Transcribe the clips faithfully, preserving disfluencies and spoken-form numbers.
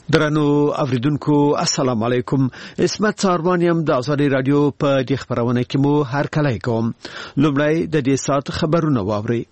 درنو اوریدونکو السلام علیکم. اسمت ساروان یم د ازادي رادیو په دې خبرونه کې مو هر کله کوم. لومړی د دې سات خبرونه واوري.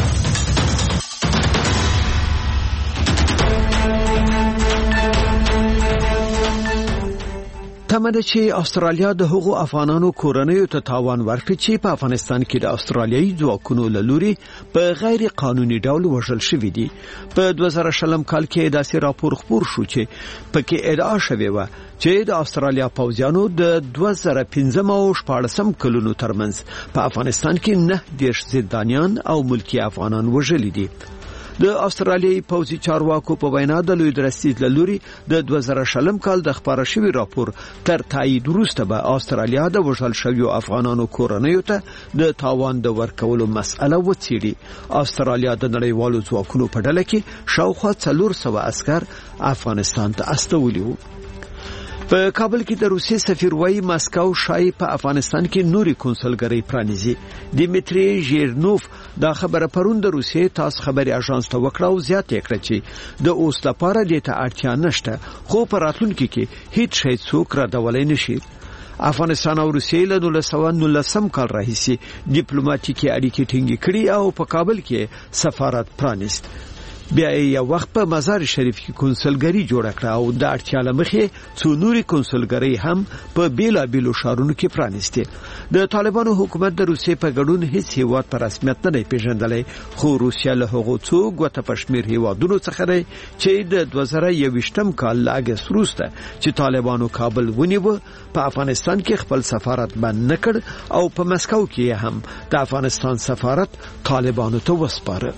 تمنه چې استرالیا د هغو افغانانو کورنیو ته تاوان ورکړي چې په افغانستان کې د استرالیایي ځواکونو له لوري په غیر قانوني ډول وژل شوي دي. په دوه زره شلم کال کې داسې راپور خپور شو چې پکې ادعا شوې و چې د استرالیا پوځیانو د دوه زره پنځم او شپاړسم کلونو ترمنځ په افغانستان کې نه دیرش زندانیان او ملکی افغانان وژلي دي. د استرالیایي پوځي چارواکو په وینا د لوی درستیز لوري د دوه زره شلم کال د خبره شوی راپور تر تایید وروسته به استرالیا د وژل شویو افغانانو کورنیو ته د تاوان د ورکولو مسأله وڅېړي. استرالیا د نړیوالو ځواکونو په ډله کې شاوخوا څلور سوه عسكر افغانستان ته استولي وو. په کابل کې د روسي سفیر وای ماسکو شای په افغانستان کې نوري کنسولګری پرانیزي. دیمتری ژیرنوف دا خبره پرون د روسي تاس خبري اژانس ته وکړه او زیات یې کړ چې د اوس لپاره د ته اړتیا نشته، خو په راتلونکي کې هیڅ شی څوک را ډولای نشي. افغانستان او روسیې له نولس سوه نولسم کال راهیسي ډیپلوماټیکي اړیکې ټینګې کړې او په کابل کې سفارت پرانیست. بیا یو وخت په مزار شریف کې کنسولګری جوړ کړه او د اړتیا لمخې څو نوري کنسولګری هم په بیلا بیلو شهرونو کې پرانیسته. د طالبانو حکومت د روسیې په ګډون هیڅ هیواد پر رسمیت نه پیژندلای، خو روسیا له هغو څو ګوته پښمیر هیوادونو څخه دی چې د دوه زره یوویشتم کال لاګس وروسته چې طالبانو کابل ونیو په افغانستان کې خپل سفارت بند نکړ او په مسکو کې هم د افغانستان سفارت طالبانو ته وسپاره.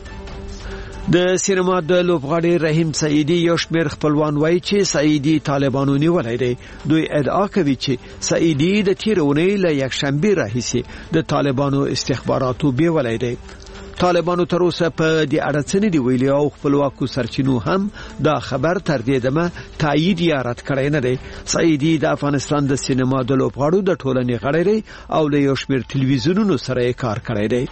د سینما د لوبغاړي رحیم سعیدی یو شمېر خپلوان وایي چې سعیدی طالبانو نیولای دی. دوی ادعا کوي چې سعیدی د تیرونې له یکشنبه راهیسي د طالبانو استخباراتو بیولای دی. طالبانو تر اوسه په دې اړه څه نه دی ویلي او خپلواکو سرچینو هم دا خبر تر دې دمه تایید یا رد کړی نه دی. سعیدی د افغانستان د سینما د لوبغاړو د ټولنې غړی دی او له یو شمېر ټلویزیونونو سره کار کړی دی.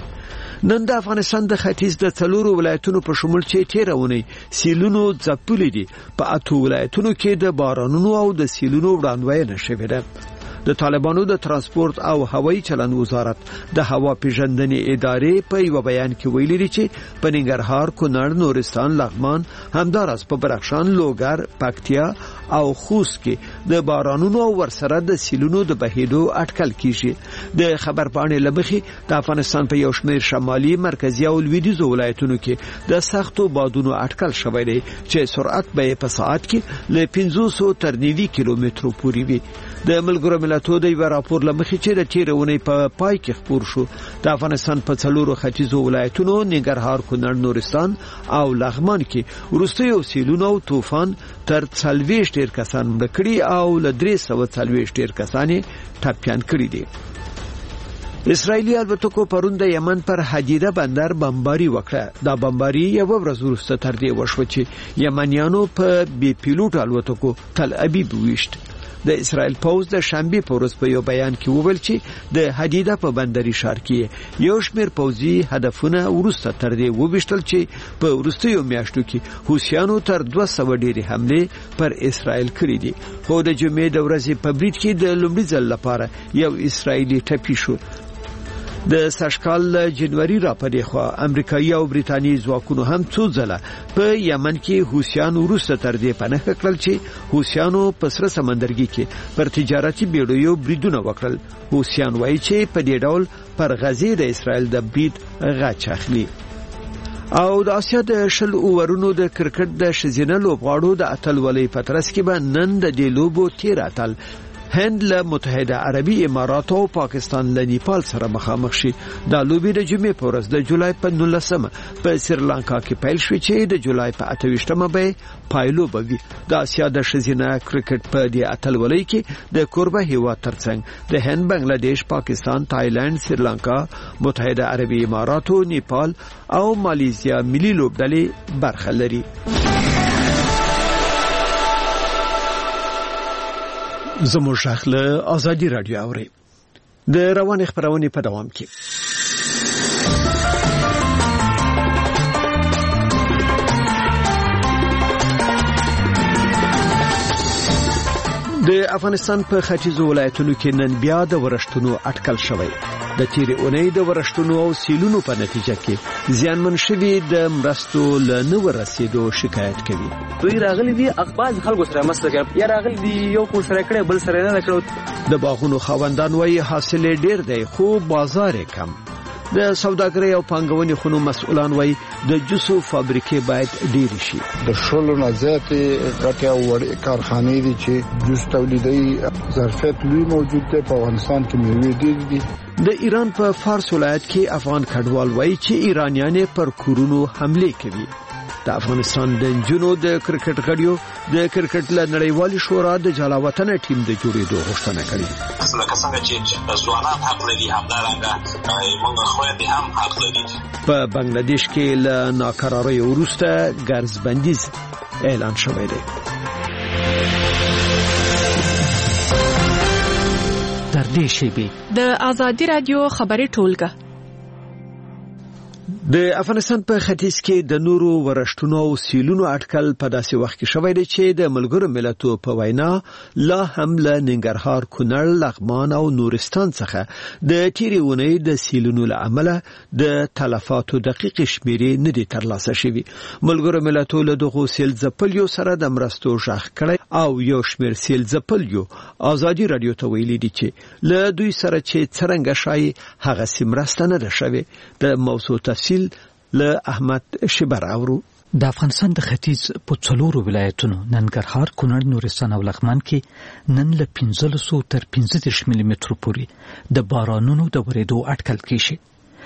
نن د افغانستان د ختیځ د څلورو ولایتونو په شمول چې تیرونې سیلونو ځپلي دي، په اته ولایتونو کې د بارانونو او د سیلونو وړاندوینه شوې ده. د طالبانو د ترانسپورت او هوایي چلند وزارت د هوا پیژندنې ادارې په یو بیان کې ویلي دي چې په ننګرهار، کونړ، نورستان، لغمان، همداراز په بدخشان، لوګر، پکتیا او خوست کې د بارانونو او ورسره د سیلونو د بهیدو اټکل کیږي. د خبر پاڼې لمخې د افغانستان په یو شمېر شمالي، مرکزي او لویدیځو ولایتونو کې د سختو بادونو اټکل شوی دی چې سرعت به په ساعت کې له پنځوس تر نوي کیلومترو پورې وي. د ملګرو ملتونو د یو راپور لمخې چې د تیرونې په پای کې خپور شو، د افغانستان په څلورو ختیځو ولایتونو ننګرهار، کونړ، نورستان او لغمان کې وروستیو سیلونو او طوفان تر څلوېښت ډیر کسان مړه کړي او له درې سوه څلوېښت ډیر کسان ټپیان کړي دي. اسرائیلي الوتکو پرون د یمن پر حدیده بندر بمباري وکړه. دا بمباري یو ورځ وروسته تر دې وشو چې یمنیانو په بي پیلوټ الوتکو تل ابیب ویشت. د اسرائیل پوز د شنبه په ورځ په یو بیان کې وویل چې د حدیده په بندري ښار کې یو شمېر پوځي هدفونه ورسته تر دې وبشتل چې په ورستیو میاشتو کې حوثیانو تر دوه سوه ډېرې حمله پر اسرائیل کړې دي. خو د جمعې د ورځې په بریټ کې د لومړي ځل لپاره یو اسرائیلي ټپي شو. د سشکال جنوري را پدې خو امریکایي او بریتانیي ځواکونو هم څو ځله په یمن کې حوثیان ورسته تر دې پناه کړل چې حوثیانو په سره سمندرګي کې پر تجارتي بیړیو بریدونه وکړل. حوثیان وایي چې په دې ډول پر غزې د اسرائیل د برید غچ اخلي. او د اسیا د شل اوورونو د کرکټ د شزینه لوبغاړو د اتلولۍ په ترڅ کې به نن د دې لوبو تیر اتل هند له متحده عربي امارات او پاکستان له نیپال سره مخامخ شي. دا لوبي د جمعې په ورځ د جولای په نولسمه په سریلانکا کې پیل شوې چې د جولای په اته ویشتمه به پایلو بوي. د اسیا د شزینه کرکټ په دې اتلولۍ کې د کوربه هیواد ترڅنګ د هند، بنگلاديش، پاکستان، تایلند، سریلانکا، متحده عربي امارات، نیپال او مالیزیا ملي لوبډلې برخه لري. زموږ شخله ازادي رادیو اوري. د روان خبرونه په دوام کې د افغانستان په ختیځو ولایتونو کې نن بیا د ورښتونو اټکل شوی. د تیرې اونۍ د ورښتونو او سیلونو په نتیجه کې زیانمن شوي د مرستو له نه ورسېدو شکایت کوي. دوی راغلي دي اخبار خلکو سره مسله یا راغلي دي یو کور سره کړي بل سره نه کړو. د باغونو خاوندان وایي حاصل ډیر دی خو بازار کم. د سوداګرۍ او پانګونې خونو مسؤلان وایي د جوسو فابریکې باید ډېرې شي. د شلو نه زیاتې غټې او وړې کارخانې دي چې جوس تولیدوي، ظرفیت لوی موجود دی. په افغانستان کې میوې ډېرې دي. د ایران په فارس ولایت کې افغان کډوال وایي چې ایرانیان پر کورونو حمله کوي. د افغانستان د نجونو د کرکټ غړیو د کرکټ له نړیوالې شورا د جلاوطن ټیم د جوړېدو غوښتنه کړې. لکه څنګه چې ځوانان حق لري همدارنګه موږ خویندې هم حق لري. په بنگلاديش کې له ناکرارۍ وروسته ګرځبندیز اعلان شوی دی. تر دې شیبې د آزادي رادیو خبري ټولګه. د افغانستان په ختیځ کې د نورو ورښتونو او سیلونو اټکل په داسې وخت کې شوی دی چې د ملګرو ملتو په وینا لا هم له ننګرهار، کونړ، لغمان او نورستان څخه د تیرې اونۍ د سیلونو له امله د تلفاتو دقیق شمیرې نه دي ترلاسه شوي. ملګرو ملتو له دغو سیل ځپلیو سره د مرستو غږ کړی او یو شمېر سیل ځپلیو آزادي رادیو ته ویلي دي چې له دوی سره چې څرنګه شای هغه سیمرسته نه ده شوې. د موضوع تفصیل له احمد شبر اورو. د افغانستان د ختیځ په څلورو ولایتونو ننګرهار، کونړ، نورستان او لغمان کې نن له پنځلسو تر پنځه دېرش ملي مترو پورې د بارانونو د ورېدو اټکل کیږي.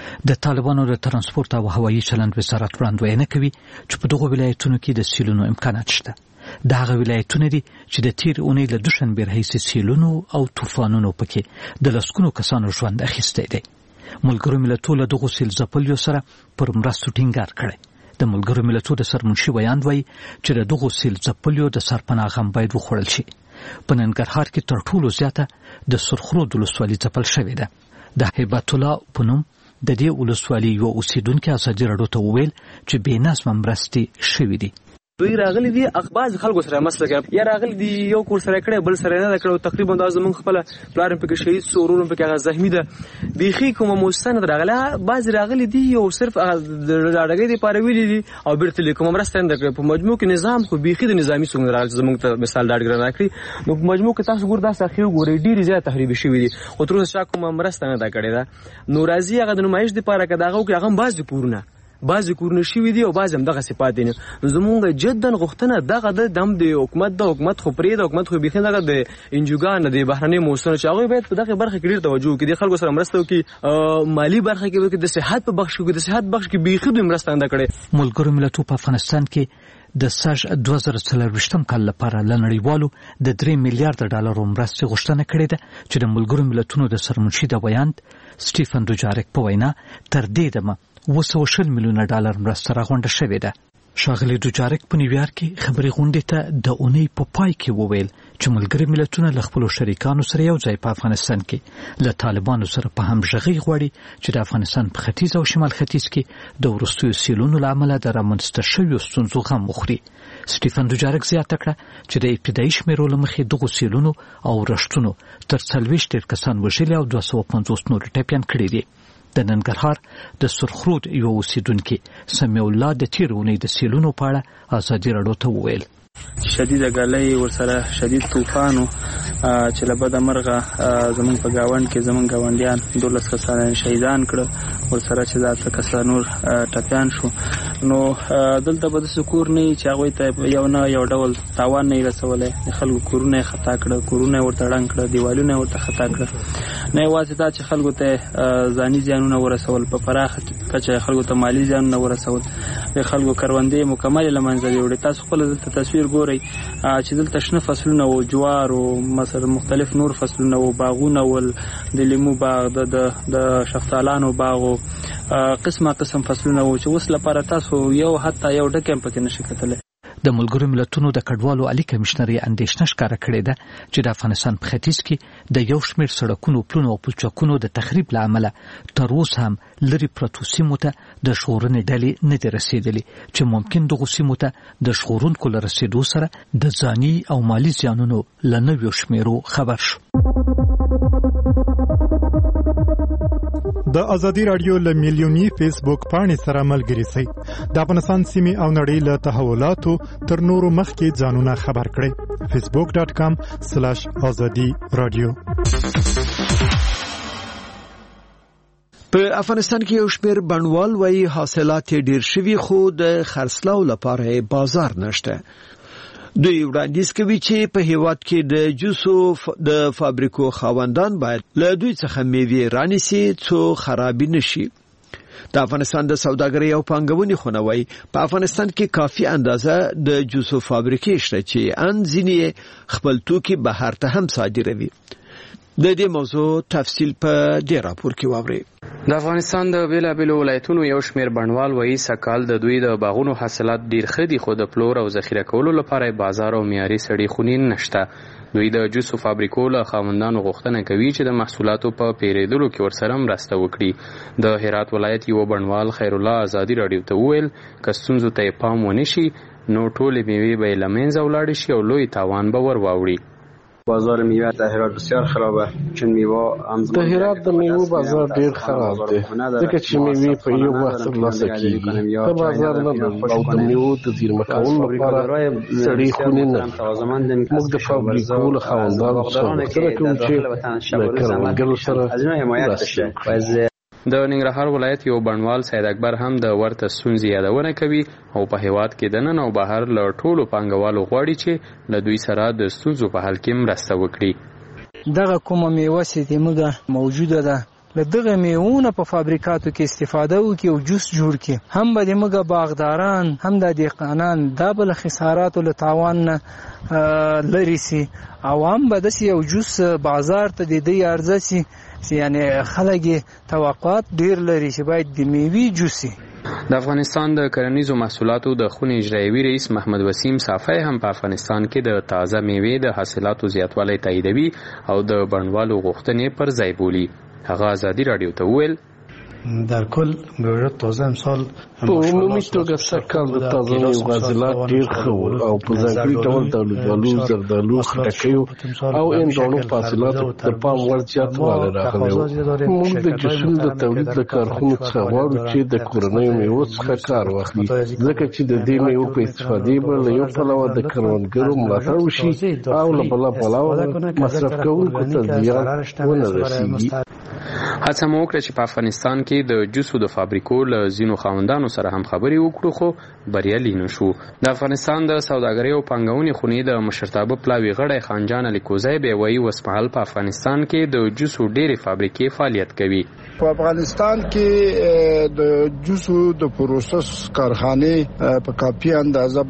د طالبانو د ترانسپورت او هوایي چلند وزارت وړاندوینه کوي چې په دغو ولایتونو کې د سیلونو امکانات شته. د هغه ولایتونه دي چې د تیر اونۍ له دوشنبې راهیسې سیلونو او طوفانونو پکې د لسګونو کسانو ژوند اخیستی دی. ملګرو ملتو له دغو سیل ځپلیو سره پر مرستو ټینګار کړی. د ملګرو ملتو د سرمنشي ویاند وایي چې د دغو سیل ځپلیو د سرپناه غم باید وخوړل شي. په ننګرهار کې تر ټولو زیاته د سرخرود ولسوالي ځپل شوې ده. د هیبت الله په نوم د دې ولسوالي یو اوسیدونکي ازادي راډیو ته وویل چې بې نظمه مرستې شوې دي. دوی راغلي دي اخبار خلکو سره مسله کوي یا راغلي دي یو کور سره کړي بل سره نه کړو. تقریبا دا زمونږ خپل پلان پکې شهید سورورم پکې هغه زخمی ده بيخي کومه مستند راغله. بعض راغلي دي یو صرف د راډګي دی پاره ویلي دي او بیرته لیکوم مرستند کړي. په مجموع کې نظام خو بيخي د نظامی څنګه راغلي زمونږ ته مثال ډاډګر راکړي. نو په مجموع کې تاسو ګور دا سخیو ګوري ډیری زیات تخریب شوی دي او تر اوسه کومه مرستند کړي ده. نو راځي هغه د نمایش دی پاره کداغه کې هغه بعض پورونه بعضی کورونه شوي دي او بعض هم دغه صفات دي. زمونږ جدن غوښتنه دغه د دم د حکومت د حکومت خو پرې د حکومت خو بيخي دغه د انجوګان د بهرنۍ موسسو چې هغه باید په دغه برخه کې ډیر توجه وکړي. د خلکو سره مرسته وکړي، مالی برخه کې د صحت په بخش کې د صحت بخش کې بيخي د مرسته انده کړي. ملګرو ملتو په افغانستان کې د ساج دوه زره څلوېښتم کال لپاره له نړیوالو د درې میلیارډ ډالرو مرستې غوښتنه کړې ده چې د ملګرو ملتونو د سرمنشي د ویاند سټیفن دوجارک په وینا تر دې دمه اوه سوه شل میلیونه ډالر مرسته راغونډه شوې ده. ښاغلی دوجارک په نیویارک کې خبري غونډې ته د اونۍ په پای کې وویل چې ملګري ملتونه له خپلو شریکانو سره یو ځای په افغانستان کې له طالبانو سره په همغږۍ غواړي چې د افغانستان په ختیځ او شمال ختیځ کې د وروستیو سیلونو له امله د رامنځته شویو ستونزو غم وخوري. سټیفن دوجارک زیاته کړه چې د ابتدایي شمیرو له مخې دغو سیلونو او رښتونو تر څلوېښت ډېر کسان وژلي او دوه سوه پنځوس نور ټپیان کړي دي. د ننګرهار د سرخرود یو اوسیدونکي سمیع الله د تیر اونۍ د سیلونو په اړه ازادي راډیو ته وویل. شدید ګلۍ ورسره شدید طوفانو چې له بده مرغه زمونږ په گاوند کې زمونږ گاونډیان دولس کسان شهیدان کړه، ورسره چې دا څه کسان نور ټپیان شو. نو دلته به داسې کور نه وي چې هغوی ته یو نه یو ډول تاوان نه یې رسولی. د خلکو کورونه یې خطا کړه، کورونه یې ورته ړنګ کړه، دیوالونه یې ورته خطا کړه. نه یوازې دا چې خلکو ته ځاني زیانونه ورسول، په پراخه کچه خلکو ته مالي زیانونه ورسول، د خلکو کروندې مکمل له منځه یوړې. تاسو خپل دلته تصویر ګورئ چې دلته شنه فصلونه او جوار او مثلا مختلف نور فصلونه او باغونه ول د لیمو باغ د د شفتالانو باغ او قسمه قسم فصلونه او چې اوس لپاره تاسو یو حتی یو ډکه پکې نشئ کتلی. د ملګرو ملتونو د کډوالو عالی کمشنر یې اندېښنه ښکاره کړې ده چې د افغانستان په ختیځ کې د یو شمېر سړکونو پلونو او پلچکونو د تخریب له امله تر اوسه هم لرې پرتو سیمو ته د ژغورنې ډلې نه دي رسېدلې چې ممکن دغو سیمو ته د ژغورونکو له رسېدو سره د ځاني او مالي زیانونو له نویو شمیرو خبر شو. د ازادي رادیو له میلیونی فیسبوک پاڼې سره ملګري شئ. د افغانستان سیمې او نړۍ له تحولاتو تر نورو مخکې ځانونه خبر کړئ. فیسبوک ډاٹ کام سلیش ازادي رادیو. په افغانستان کې یو شمېر بڼوال وايي حاصلات ډېر شوي خو د خرڅلاو لپاره بازار نشته. دوی وړاندیز کوي چې په هیواد کې د جوسو د فابریکو خاوندان باید له دوی څخه میوې رانیسي څو خرابې نشي. د افغانستان د سوداګرۍ او پانګونې خونه وايي په افغانستان کې کافي اندازه د جوسو فابریکې شته چې ان ځینې خپل توکي بهر ته هم صادروي. د دې موضوع تفصیل په دې راپور کې واورئ. د افغانستان د بیلابیلو ولایتونو یو شمېر بڼوال وایي سږکال د دوی د باغونو حاصلات ډېر ښه دي خو د پلور او ذخیره کولو لپاره بازار او معیاري سړې خونې نشته. دوی د جوسو فابریکو له خاوندانو غوښتنه کوي چې د محصولاتو په پیرودلو کې ورسره مرسته وکړي. د هرات ولایت یو بڼوال خیر الله ازادي رادیو ته وویل که ستونزو ته یې پام ونه شي نو ټولې میوې به یې له منځه ولاړې شي او لوی تاوان به ور واوړي. بازار میوه در هرات بسیار خرابه چون میوه د هرات د میوه بازار ډیر خراب دی ځکه چې میوه په یو وخت ترلاسه کیږي ته بازار نه لري او د میوه د زیرمه کولو لپاره سړې خونې نه موږ د فابریکو له خاوندانو سره کوم چې د کروندګرو سره مرسته کوي. د ننګرهار ولایت یو بڼوال سید اکبر هم د ورته ستونزې یادونه کوي او په هیواد کې دننه او بهر له ټولو پانګوالو غواړي چې له دوی سره د ستونزو په حل کې مرسته وکړي. دغه کومه میوه چې موږ موجوده ده له دغه میوونه په فابریکاتو کې استفاده وکړي او جوس جوړ کړي هم به د موږ باغداران هم د دهقانان دا به له خساراتو له تاوان نه لرې سي او هم به داسې یو جوس بازار ته د دې عرضه سي یعنی خلک توقعات ډیر لري چې باید د میوې جوسي. د افغانستان د کرنیزو محصولاتو د خونې اجرایوي رئیس محمد وسیم صافی هم په افغانستان کې د تازه میوې د حاصلاتو زیاتوالی تاییدوي او د بڼوالو غوښتنې پر ځای بولي. هغه ازادي رادیو ته وویل در کل میوه تازه امسال په عمومي توګه سږکال د تازه میوو حاصلات ډېر ښه وو او په ځانګړي ډول د الوبالو زردالو خټکیو او هندواڼو په حاصلاتو د پام وړ زیاتوالی راغلی و. موږ د جوسونو د تولید له کارخونو څخه غواړو چې د کورنیو میوو څخه کار واخلي ځکه چې د دې میوو په استفادې به له یو پلوه د کروندګرو ملاتړ وشي او له بله پلوه مصرف کوونکو ته زیان ونه رسېږي. هڅه مو وکړه چې په افغانستان کې د جوسو د فابریکو له ځینو خاوندانو سره هم خبرې وکړو خو بریالي نه شو. د افغانستان د سوداګرۍ او پانګونې خونې د مشرتابه پلاوي غړی خانجان علي کوزی به وایي اوسمهال په افغانستان کې د جوسو ډېرې فابریکې فعالیت کوي. په افغانستان کې د جوسو د پروسس کارخانې په کافي اندازه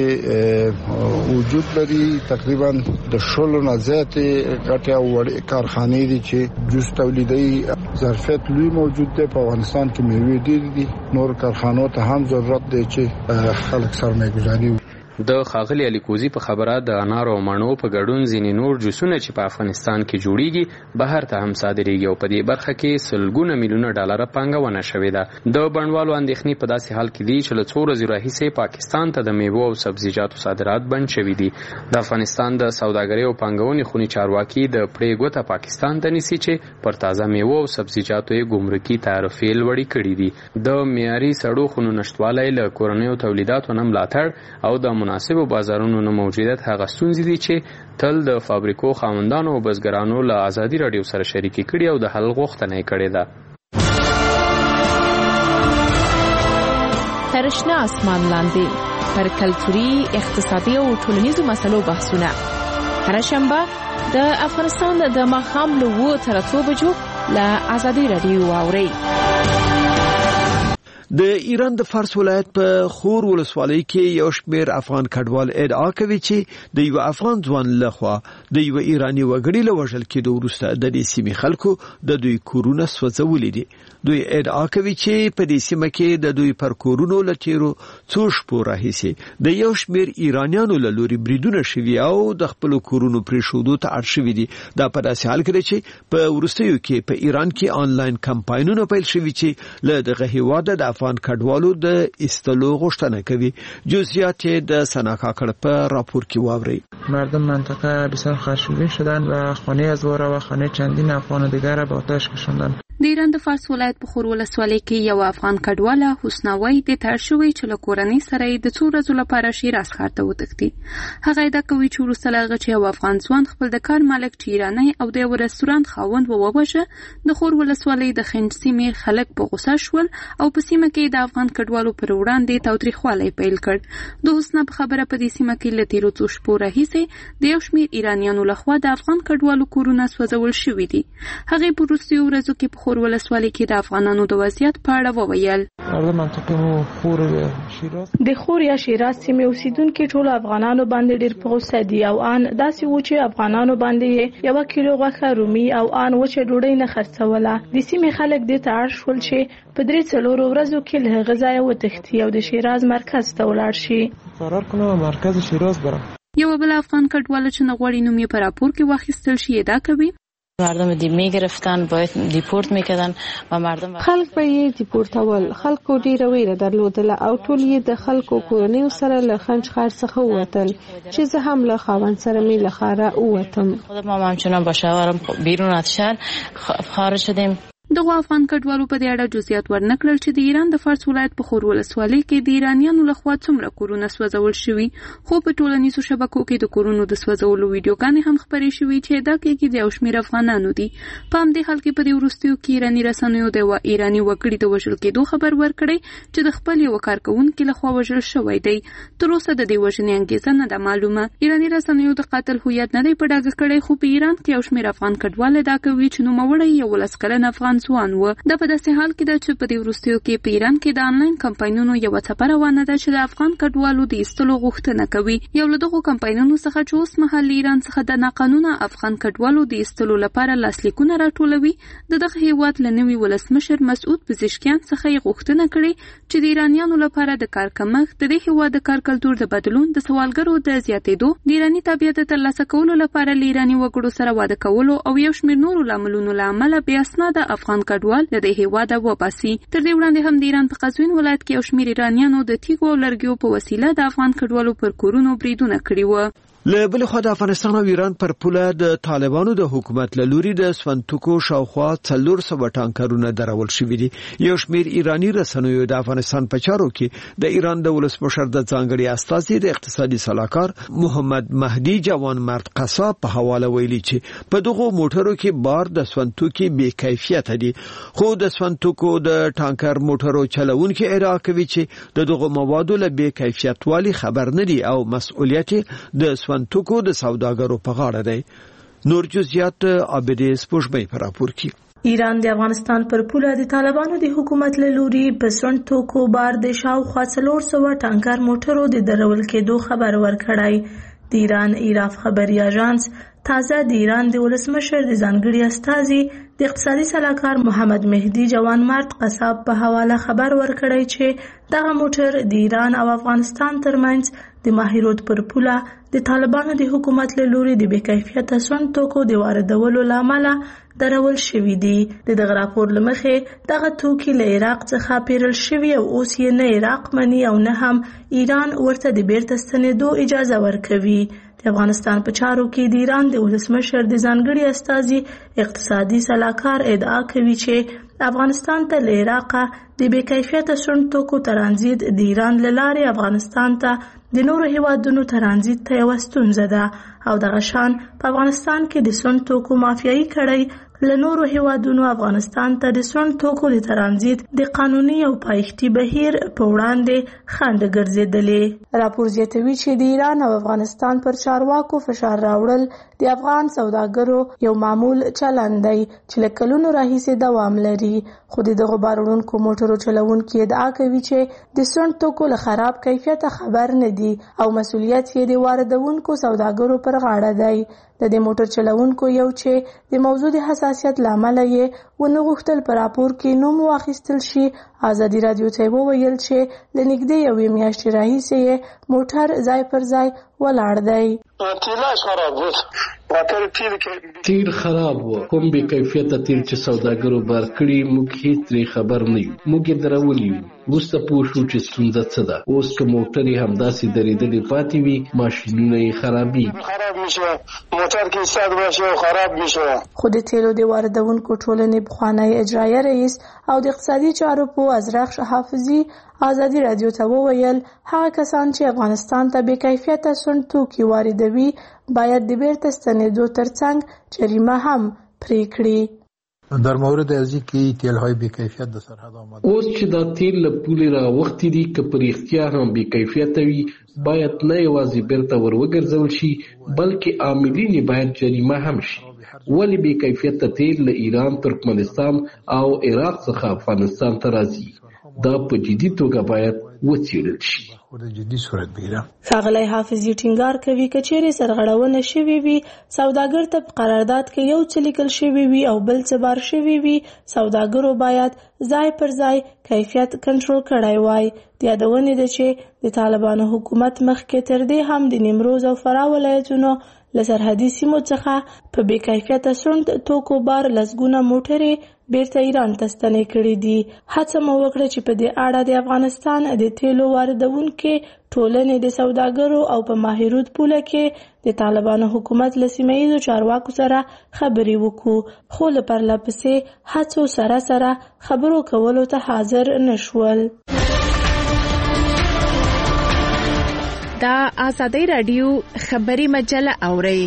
باندې وجود لري. تقریبا د شلو نه زیاتې غټې او وړې کارخانې دي چې جوس تولیدوي. ظرفیت لوی موجود دی په افغانستان کې میوې ډېرې دي. نور کارخانو ته هم ضرورت دی چې خلک سرمایه‌ګذاري وکړي. د ښاغلي علي کوزي په خبره د انارو او مڼو په ګډون ځینې نور جوسونه چې په افغانستان کې جوړیږي بهر ته هم صادریږي او په دې برخه کې سلګونه میلیونه ډالره پانګونه شوې ده. د بڼوالو اندېښنې په داسې حال کې دي چې له څو ورځې راهیسې پاکستان ته د میوو او سبزیجاتو صادرات بند شوي دي. د افغانستان د سوداګرۍ او پانګونې خونې چارواکي د پرې ګوته پاکستان ته نیسي چې پر تازه میوو او سبزیجاتو یې ګمرکي تعرفې لوړې کړي دي. د معیاري سړو خونو نشتوالی له کورنیو تولیداتو نه ملاتړ او د مناسبو بازارونو نه موجودیت هغه ستونزې دي چې تل د فابریکو خاوندانو او بزګرانو له ازادي رادیو سره شریکې کړي او د حل غوښتنه یې کړې ده. تر شنه اسمان لاندې پر کلتوري، اقتصادي او ټولنیزو مسلو بحثونه هر شنبه د افغانستان د ماښام له اوه تر اتو بجو له ازادي رادیو واورئ. د ایران د فارس ولایت په خور ولسوالۍ کې یو شمېر افغان کډوال ادعا کوي چې د یو افغان ځوان لخوا د یو ایرانی وګړي له وژل کېدو وروسته د دې سیمې خلکو د دوی کورونه سوځولي دي. دوی ادعا کوي چې په دې سیمه کې د دوی پر کورونو له تیرو څو شپو راهیسې د یو شمېر ایرانیانو له لوري بریدونه شوي او د خپلو کورونو پرېښودو ته اړ شوي دي. دا په داسې حال کې چې په وروستیو کې په ایران کې آنلاین کمپاینونه پیل شوي چې له دغه هیواده د افغان کډوالو د ایستلو غوښتنه کوي. جزئیات د سنا کاکړ په راپور کې واوري. مردم منطقه بسیار خشمگین شدند و خانه از واره و خانه چندین افغان دیگر را به آتش کشاندند. د ایران د فارس ولایت په خور ولسوالۍ کې یو افغان کډواله حسنوي د تړ شوی چې له کورنۍ سره د څو ورځو لپاره شیراز ښار ته وتښتي. هغه ادعا کوي چې وروسته له هغه چې یو افغان ځوان خپل د کار مالک چې ایرانی او د یو رستورانت خاوند ووژه، د خور ولسوالۍ د خنج سیمې خلک په غوسه شول او په سیمه کې د افغان کډوالو پر وړاندې تاوتریخوالی پیل کړ. د حسنا په خبره په دې سیمه کې له تیرو څو شپو راهیسې د یو شمېر ایرانیانو لخوا د افغان کډوالو کورونه سوځول شوي دي. هغې په وروستیو ورځو کې په خور ولسوالۍ کې د افغانانو د وضعیت په اړه وویل. د خور یا شیراز سیمې اوسیدونکو ټول افغانانو باندې ډېر په غوسه دي او ان داسې و چې افغانانو باندې یو کیلو غوښه رومي او ان و چې ډوډۍ نه خرڅوله. د سیمې خلک دې ته اړ شول چې په درې څلورو ورځو کې له هغه ځایه وتښتي او د شیراز مرکز ته ولاړ شي. قرار کنه مرکز شیراز برم. یو بل افغان کډوال چې نه غواړي نوم یې په راپور کې واخیستل شي ادعا کوي مردم دی میگرفتن باید دیپورت میکردن و مردم خلق به یې دیپورتول. خلکو ډیره ویره درلودله او ټول یې د خلکو کورنیو سره له خنج ښار څخه ووتل چې زه هم له خاوند سره می له ښاره ووتم. خودم هم همچنان با شوهرم بیرون از شهر خارج شدیم. دغه افغان کډوالو په دې اړه جزئیات ورنکړل چې د ایران د فارس ولایت په خور ولسوالۍ کې د ایرانیانو لخوا څومره کورونه سوځول شوي، خو په ټولنیزو شبکو کې د کورونو د سوځولو ویډیوګانې هم خپرې شوي چې ادعا کوي د یو شمېر افغانانو دي. په همدې حال کې په دې وروستیو کې ایراني رسنیو د یوه ایراني وګړي د وژل کېدو خبر ورکړی چې د خپل یوه کارکوونکي لخوا وژل شوی دی. تر اوسه د دې وژنې انګېزه نه ده معلومه. ایراني رسنیو د قاتل هویت نه دی په ډاګه کړی، خو په ایران کې یو شمېر افغان کډوال ادعا کوي چې نوموړی یولس کلن افغان ځوان و. دا په داسې حال کې ده چې په دې وروستیو کې په ایران کې د آنلاین کمپاینونو یوه څپه روانه ده چې د افغان کډوالو د ایستلو غوښتنه کوي. یو له دغو کمپاینونو څخه چې اوس مهال ایران څخه د ناقانونه افغان کډوالو د ایستلو لپاره لاسلیکونه راټولوي، د دغه هیواد له نوي ولسمشر مسعود پزشکیان څخه یې غوښتنه کړې چې د ایرانیانو لپاره د کار کمښت، د دې هیواد د کار کلتور د بدلون، د سوالګرو د زیاتېدو، د ایراني تابعیت د ترلاسه کولو لپاره له ایراني وګړو سره واده کولو او یو شمېر نورو لاملونو له امله بې اسناده افغان کډوال د هیواده وباسي. تر دې وړاندې هم د ایران په قزوین ولایت کې یو شمېر ایرانیانو د تیږو او لرګیو په وسیله د افغان کډوالو پر کورونو بریدونه کړي وو. له بل خوا د افغانستان او ایران پر پوله د طالبانو د حکومت له لوري د سونتوکو شاوخوا څلور سوه ټانکرونه درول شوي دي. یو شمېر ایراني رسنیو د افغانستان په چارو کې د ایران د ولسمشر د ځانګړي استازي د اقتصادي سلاکار محمد مهدي جوان مرد قصاب په حواله ویلي چې په دغه موټرو کې بار د سونتوکي بې کیفیت دي، خو د سونتوکو د ټانکر موټرو چلوونکي ادعا کوي چې د دغه موادو له بې کیفیت والی خبر نه دي او مسؤلیت د توکو د سوداګرو په غاړه دی. نور جزئیات عابدې سپوږمۍ په راپور کې. ایران د افغانستان پر پوله د طالبانو د حکومت له لوري په سون توکو بار د شاوخوا څلور سوه ټانکر موټرو د درول کېدو خبر ورکړی. د ایران ایراف خبري اژانس تازه د ایران د ولسمشر د ځانګړي استازي د اقتصادي سلاکار محمد مهدي جوان مرد قصاب په حواله خبر ورکړی چې دغه موټر د ایران او افغانستان ترمنځ د ماهیرود پر پوله د طالبانو د حکومت له لوري د بې کیفیته سون توکو د واردولو له امله درول شوي دي. د دغه راپور له مخې دغه توکي له عراق څخه پیرل شوي او اوس یې نه عراق مني او نه هم ایران ورته د بیرته ستنېدو اجازه ورکوي. د افغانستان په چارو کې د ایران د ولسمشر د ځانګړي استازي اقتصادي سلاکار ادعا کوي چې افغانستان ته له عراقه د بې کیفیته سون توکو ترانزیت د ایران له لارې افغانستان ته د نورو هیوادونو ترانزیت ته یوه ستونزه ده او دغه شان په افغانستان کې د سون توکو مافیایي کړۍ له نورو هیوادونو افغانستان ته د سون توکو د ترانزیت د قانوني او پایښتي بهیر په وړاندې خنډ ګرځېدلې. راپور زیاتوي چې د ایران او افغانستان پر چارواکو فشار راوړل د افغان سوداګرو یو معمول چلند دی چې له کلونو راهیسې دوام لري. خو د دغو بار وړونکو موټرو چلوونکي ادعا کوي چې د سون توکو له خراب کیفیته خبر نه دي او مسؤلیت یې د واردونکو سوداګرو پر غاړه دی. د دې موټر چلوونکو یو چې د موضوع د حساسیت له امله یې ونه غوښتل په راپور کې نوم واخیستل شي، ازادي راډیو ته وویل چې له نږدې یوې میاشتې راهیسې یې موټر ځای پر ځای ولاړ دی. تیر خراب و، کوم بې کیفیته تیر چې سوداګرو بار کړي موږ هیڅ ترې خبر نه یو. موږ یې درولي یو، وروسته پوه شو چې ستونزه څه ده. اوس که موټر یې همداسې درېدلې پاتې وي ماشینونه یې خرابېږي. خراب میشه، موټر کې ساد باشه او خراب میشه. خو د تیلو د واردونکو ټولنې پخوانی اجرایه رئیس او د اقتصادي چارو په ازرخ حافظي ازادي راډیو ته وویل هغه کسان چې افغانستان ته بې کیفیته سون توکي واردوي باید د بیرته ستنېدو ترڅنګ جریمه هم پرې کړي. در مورد ازی که تیل‌های بی‌کیفیت در سرحد آمده. اوس چې دا تیل له پولې راوختي دي که په رښتیا هم بې کیفیته وي باید نه یوازې بیرته ور وګرځول شي بلکې عاملین یې باید جریمه هم شي. ولې بې کیفیته تیل له ایران، ترکمنستان او عراق څخه افغانستان ته راځي؟ دا په جدي توګه باید وڅېړل شي. ښاغلی حافظي ټینګار کوي که چیرې سرغړونه شوې وي سوداګر ته په قرارداد کې یو څه لیکل شوي وي او بل څه بار شوي وي سوداګرو باید ځای پر ځای کیفیت کنټرول کړی وای. د یادونې ده چې د طالبانو حکومت مخکې تر دې هم د نیمروز او فراه ولایتونو له سرحدي سیمو څخه په بې کیفیته سون توکو بار لسګونه موټرې بیرته ایران ته ستنې کړي دي. هڅه مو وکړه چې په دې اړه د افغانستان د تیلو واردونکو ټولنې د سوداګرو او په ماهرود پوله کې د طالبانو حکومت له سیمه ییزو چارواکو سره خبرې وکړو، خو له پرله پسې هڅو سره سره خبرو کولو ته حاضر نشول. دا آزادی راډیو خبري مجله اوري.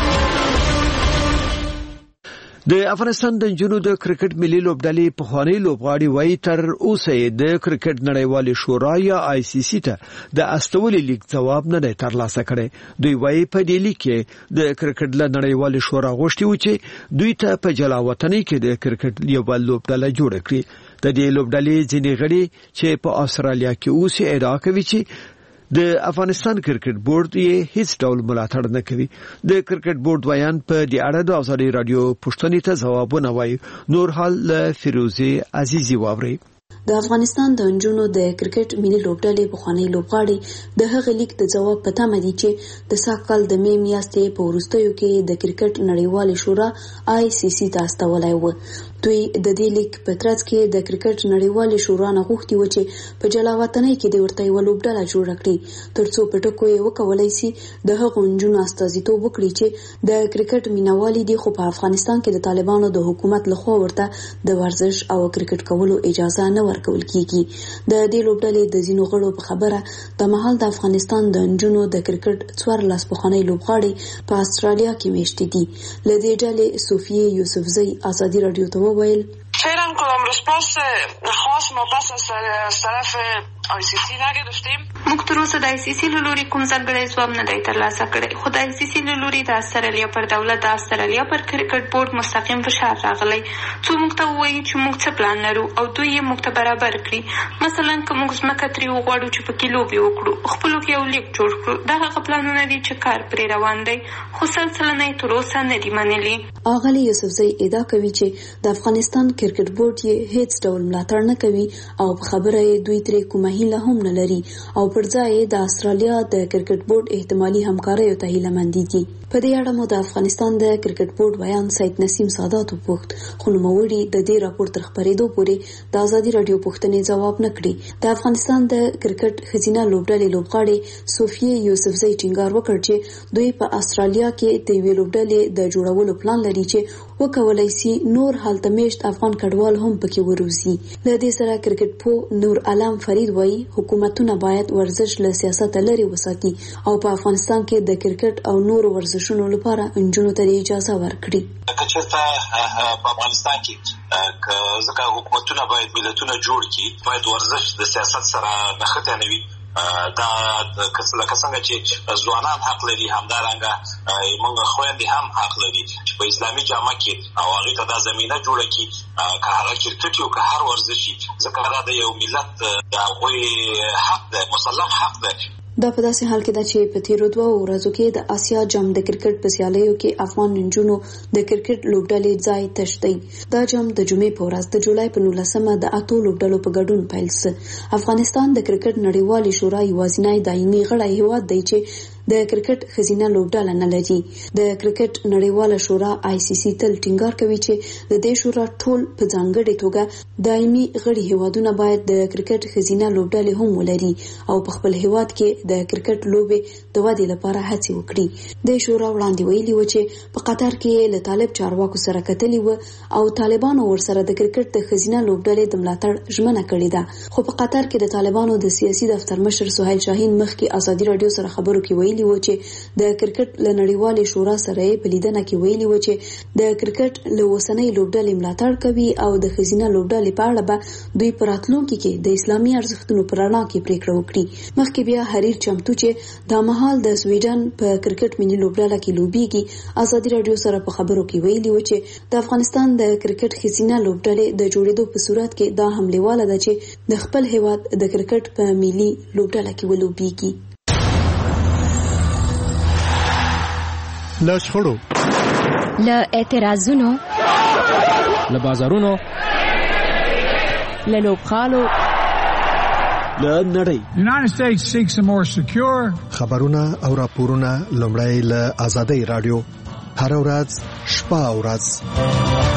د افغانستان د نجونو د کرکټ ملي لوبډلې پخوانی لوبغاړي وایي تر اوسه د کرکټ نړیوالې شورا یا آی سی سی ته د استولې لیک جواب نه دی ترلاسه کړی. دوی وایي په دې لیک کې د کرکټ له نړیوالې شورا غوښتي و چې دوی ته په جلاوطنۍ کې د کرکټ یو لوبډله جوړه کړي. د دې لوبډلې ځینې غړي چې په استرالیا کې اوسې ادعا کوي چې د افغانستان کرکټ بورډ یې هیڅ ډول ملاتړ نه کوي. د کرکټ بورډ ویان په دې اړه د ازادي راډیو پوښتنې ته ځوابونه وایي. نور حال له فیروزي عزیزي واوري. د افغانستان د نجونو د کرکټ ملي لوبډلې پخوانی لوبغاړي د هغه لیک د جواب په تمه دي چې د ساکال د می میاشتې په وروستیو کې د کرکټ نړیوالې شورا آی سی سی ته استولای و. دوی د دې لیک په ترڅ کې د کرکټ نړیوالې شورا نه غوښتي و چې په جلاوطنۍ کې د ورته یو لوبډله جوړه کړي ترڅو په ټکو یې وکولای شي د هغو نجونو استازیتوب وکړي چې د کرکټ مینوالي دي خو په افغانستان کې د طالبانو د حکومت لخوا ورته د ورزش او کرکټ کولو اجازه نه ورکول کیږي. د دې لوبډلې د ځینو غړو په خبره د مهال د افغانستان د نجونو د کرکټ څوارلس پخوانی لوبغاړي په استرالیا کې میشته دي. له دې ډلې صوفیه یوسفزۍ ازادي راډیو ته وویل فعلا کدام رسپانس خاص ما پس از طرف آی سی سی نگرفتیم. موږ تر اوسه د آی سی سی له لوري کوم ځانګړی ځواب نه دی ترلاسه کړی، خو د آی سی سی له لوري د استرالیا پر دولت د استرالیا پر کرکټ بورډ مستقیم فشار راغلی څو موږ ته ووایي چې موږ څه پلان لرو او دوی یې موږ ته برابر کړي. مثلا که موږ ځمکه ترې وغواړو چې پکې لوبې وکړو خپلو کې یو لیک جوړ کړو، دا هغه پلانونه دي چې کار پرې روان دی خو سل سلنه یې تر اوسه نه دي منلي. اغلې یوسفزۍ ادعا کوي چې د افغانستان کرکټ بورډ یې هیڅ ډول ملاتړ نه کوي او په خبره یې دوی ترې کومه هیله هم نه لري او پر ځای د استرالیا د کرکټ بورډ احتمالي همکاریو ته هیله مند دي. په دې اړه مو د افغانستان د کرکټ بورډ ویان سید نسیم سادات وپوښت خو نوموړي د دې راپور تر خبرېدو پورې د ازادي راډیو پوښتنې ځواب نه کړي. د افغانستان د کرکټ ښځینه لوبډلې لوبغاړې صوفیه یوسفزۍ ټینګار وکړ چې دوی په استرالیا کې د یوې لوبډلې د جوړولو پلان لري چې وکولای شي نور حالت میشت افغان کډوال هم پکې وروزي. له دې سره کرکټ پو نور علام فرید وایي حکومتونه باید ورزش له سیاست لري وساتي او په افغانستان کې د کرکټ او نور ورزشونو لپاره انجونو ته اجازه ورکړي. کچېرته په افغانستان کې ځکه حکومتونه باید ملتونه جوړ کړي، باید ورزش د سیاست سره نښته نه وي. دا لکه څنګه چې ځوانان حق لري، همدارنګه موږ خویندې هم حق لري چې په اسلامي جامه کې او هغې ته دا زمینه جوړه کړي که هغه کرکټ وي او که هر ورزش وي، ځکه دا د یو ملت د هغوی حق دی، مسلم حق دی. دا په داسې حال کې ده چې په تیرو دوه ورځو کې د آسیا جام د کرکټ په سیالیو کې افغان نجونو د کرکټ لوبډلې ځای تش دی. دا جام د جمعې په ورځ د جولای په نولسمه د اتو لوبډلو په ګډون پیل شو. افغانستان د کرکټ نړیوالې شورا یوازینی دایمي غړی هیواد دی چې د کرکټ خزینه لوبډله نه لري. د کرکټ نړیواله شورا آی سی سی تل ټینګار کوي چې د دې شورا ټول په ځانګړې توګه دایمي غړي هیوادونه باید د کرکټ خزینه لوبډلې هم ولري او په خپل هیواد کې د کرکټ لوبې د ودې لپاره هڅې وکړي. د شورا وړاندې ویلي و چې په قطر کې له طالب چارواکو سره کتلي و او طالبانو ورسره د کرکټ د خزینه لوبډلې د ملاتړ ژمنه کړې ده. خو په قطر کې د طالبانو د سیاسي دفتر مشر سهیل شاهین مخکې ازادي رادیو سره خبرو کې ویلي و چې د کرکټ له نړیوالې شورا سره په لیدنه کې ویلي و چې د کرکټ له اوسنۍ لوبډلې ملاتړ کوي او د خزینه لوبډلې په اړه به دوی په راتلونکي کې د اسلامي ارزښتونو پر رڼا کې پریکړه وکړي. مخکې بیا حریر چمتو چې د مهال د سویډن په کرکټ ملي لوبډله کې لوبيږي ازادي رادیو سره په خبرو کې ویلي و چې د افغانستان د کرکټ خزینه لوبډلې د جوړېدو په صورت کې دا حملهواله ده چې د خپل هیواد د کرکټ په ملي لوبډله کې ولوبيږي. له شخړو، له اعتراضونو، له بازارونو، له لوبغالو، له نړۍ United States seeks a more secure خبرونه او راپورونه لومړی له آزادۍ رادیو هر ورځ شپه او ورځ.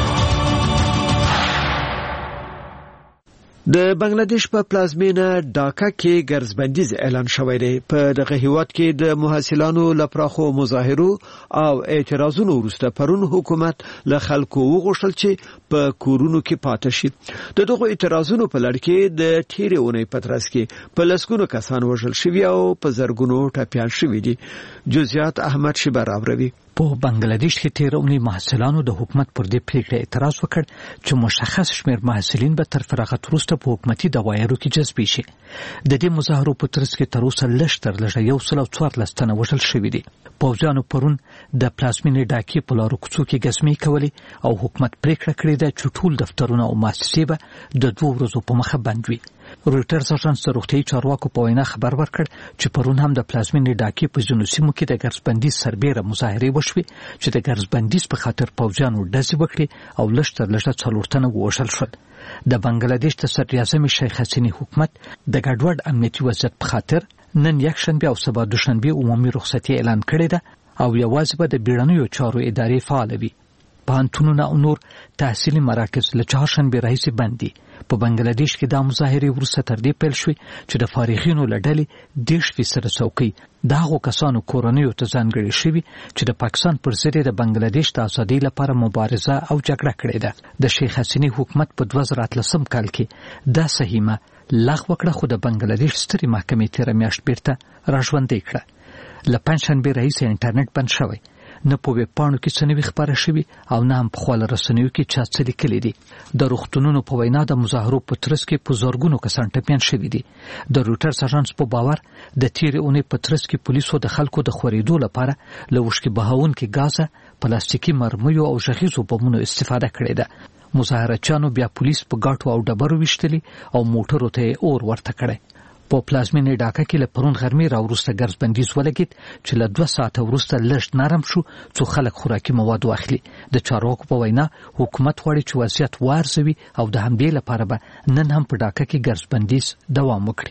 د بنگلاديش په پلازمینه ډاکا کې ګرځبندیز اعلان شوی دی. په دغه هیواد کې د محصلانو لپاره مظاهرو او اعتراضونو وروسته پرون حکومت له خلکو وغوښتل چې په کورونو کې پاتې شي. د دغه اعتراضونو په لړ کې د تیرې اونۍ په ترڅ کې په لسګونو کسان وژل شوي او په زرګونو ټپیان شوي دي. جزئیات احمد شیبر راوړي. په بنگلاديش کې تیر اونۍ محصلانو د حکومت پر دې پریکړه اعتراض وکړ چې مشخص شمیر محصلین به تر فراغت وروسته په حکومتي دغایرو کې جذب شي. د دې مظاهرو په ترڅ کې تر اوسه لږ تر لږه یو سل او څوارلس تنه وژل شوي دي. پوځیانو پرون د پلازمینې ډاکې په لارو کوڅو کې ګزمې کولې او حکومت پریکړه کړې ده چې ټول دفترونه او مؤسسې به د دوه ورځو په مخه بند وي. رويټرز اژانس د روغتیايي چارواکو په وینا خبر ورکړ چې پرون هم د پلازمینې ډاکې په ځینو سیمو کې د ګرځبندیز سربېره مظاهرې وشوې چې د ګرځبندیز په خاطر پوځیانو ډزې وکړې او لږ تر لږه څلور تنه ووژل شول. د بنگلاديش د صدراعظم شیخ حسینی حکومت د ګډوډ امنیتي وضعیت په خاطر نن یکشنبه او سبا دوشنبه عمومي رخصتي اعلان کړې ده او یوازې به د بیړنیو چارو ادارې فعال وي. پوهنتونونه او نور تحصیلي مراکز له چهارشنبه راهیسې بند دي. په بنگلاديش کې د مظاهرې وروسته تر دې پیل شوې چې د فارغینو له ډلې دېرش فیصده څوکۍ د هغو کسانو کورنیو ته ځانګړې شوي چې د پاکستان پر ضد د بنگلاديش د ازادۍ لپاره مبارزه او جګړه کړې ده. د شیخ حسینی حکومت په دوه زره اتلسم کال کې دا سهیمه لغوه کړه خو د بنگلاديش سترې محکمې تېره میاشت بیرته راژوندۍ کړه. له پنجشنبې راهیسې انټرنیټ بند شوی، نه په ویب پاڼو کې څه نوي خپاره شوي او نه هم په خواله رسنیو کې چا څه لیکلي دي. د روغتونونو په وینا د مظاهرو په ترڅ کې په زرګونو کسان ټپیان شوي دي. د رويټرز اژانس په باور د تیرې اونۍ په ترڅ کې پولیسو د خلکو د خورېدو لپاره له وشکې بهاونکي ګازه، پلاستیکي مرمیو او غږیزو بمونو استفاده کړې ده. مظاهرچیانو بیا پولیس په ګاټو او ډبرو ویشتلي او موټرو ته اور ورته کړی. په پلازمینې ډاکا کې له پرون غرمې راوروسته ګرځبندیز ولګېد چې له دوه ساعته وروسته لږ نرم شو څو خلک خوراکي مواد واخلي. د چارواکو په وینا حکومت غواړي چې وضعیت وارزوي او د همدې لپاره به نن هم په ډاکا کې ګرځبندیز دوام وکړي.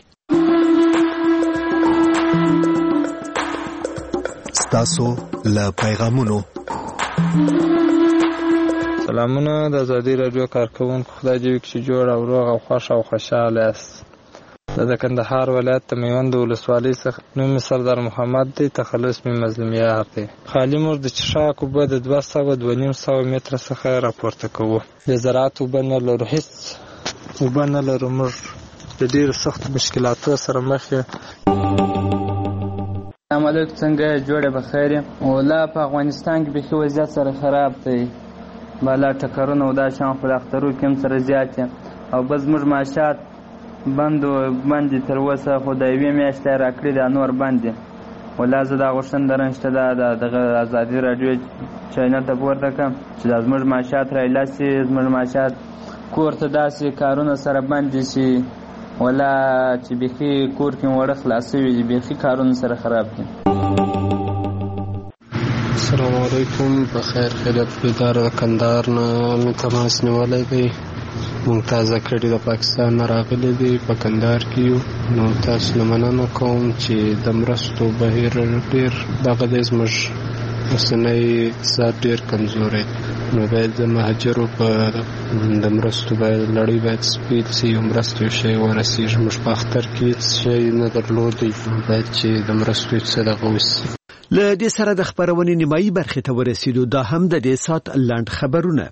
ستاسو له پیغامونو سلامونه د ازادي رادیو کارکونکو، خدای دې وکړي چې جوړ او روغ او خوښ او خوشاله یاست. د کندهار ولایت د میوند ولسوالۍ څخه نوم سردار محمد دی. تخلص می مظلومیت دی. خالی مور د چشاک اوبه د دوه سوه دوه نیم سوه متره څخه راپورته کوو. د زراعت اوبه نه لرو، هېڅ اوبه نه لرو. موږ د ډېرو سختو مشکلاتو سره مخ یو. السلام علیکم، څنګه جوړه بخیر یم. ولا په افغانستان کې بیخي وضعیت سره خراب دی. بالا ټکرونه او دا شان خو د اخترو کې هم سره زیات یم او بس زموږ معاشات بند باندې تر اوسه خو د یوې میاشتې راکړي دا نور بند دي. ولا زه دا غوښتنه لرم چې دا دغه ازادي راډیو چینل ته پورته کړم چې دا زموږ معاشات رایله سي، زموږ معاشات کور ته داسې کارونه سره بند شي ولا چې بیخي کور کې وړه خلاص شوي دي، بیخي کارونه سره خراب دي. السلام علیکم، بخیر خیریت بیدار د کندهار نه مې تماس نیولی دی. مونږ تازه کړي د پاکستان نه راغلي دي، په کندهار کې یو. نو تاسو نه مننه کوم چې د مرستو بهیر ډېر دغه دی، زموږ اوسنی اقتصاد ډېر کمزوری، نو باید د مهاجرو په د مرستو باید لړۍ باید سپیل سي، یو مرستې یو شی ورسېږي. موږ په اختر کې هېڅ شی نه درلودی، باید چې د مرستو څه دغه وسي. له دې سره د خبرونې نیمایي برخې ته ورسېدو. دا هم د دې ساعت لنډ خبرونه.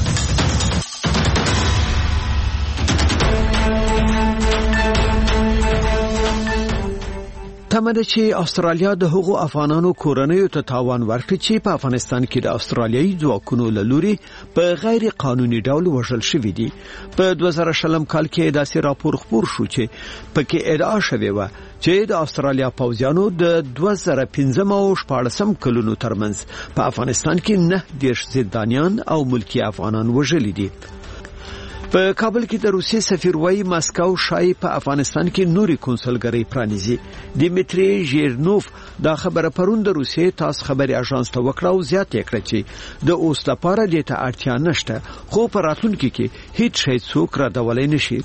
تمه ده چې استرالیا د هغو افغانانو کورنیو ته تاوان ورکړي چې په افغانستان کې د استرالیایي ځواکونو له لوري په غیر قانوني ډول وژل شوي دي. په دوه زره شلم کال کې داسې راپور خپور شو چې پکې ادعا شوې وه چې د استرالیا پوځیانو د دوه زره پنځم او شپاړسم کلونو ترمنځ په افغانستان کې نه دېرش زندانیان او ملکی افغانان وژلي دي. په کابل کې د روسي سفیر وایي ماسکو شای په افغانستان کې نوري کنسولګرۍ پرانیزي. دیمتری ژیرنوف دا خبره پرون د روسي تاس خبري اژانس ته وکړه او زیات یې کړ چې د اوس لپاره د ته اړتیا نشته، خو په راتلونکي کې هیڅ شی څوک را ډولای نشي.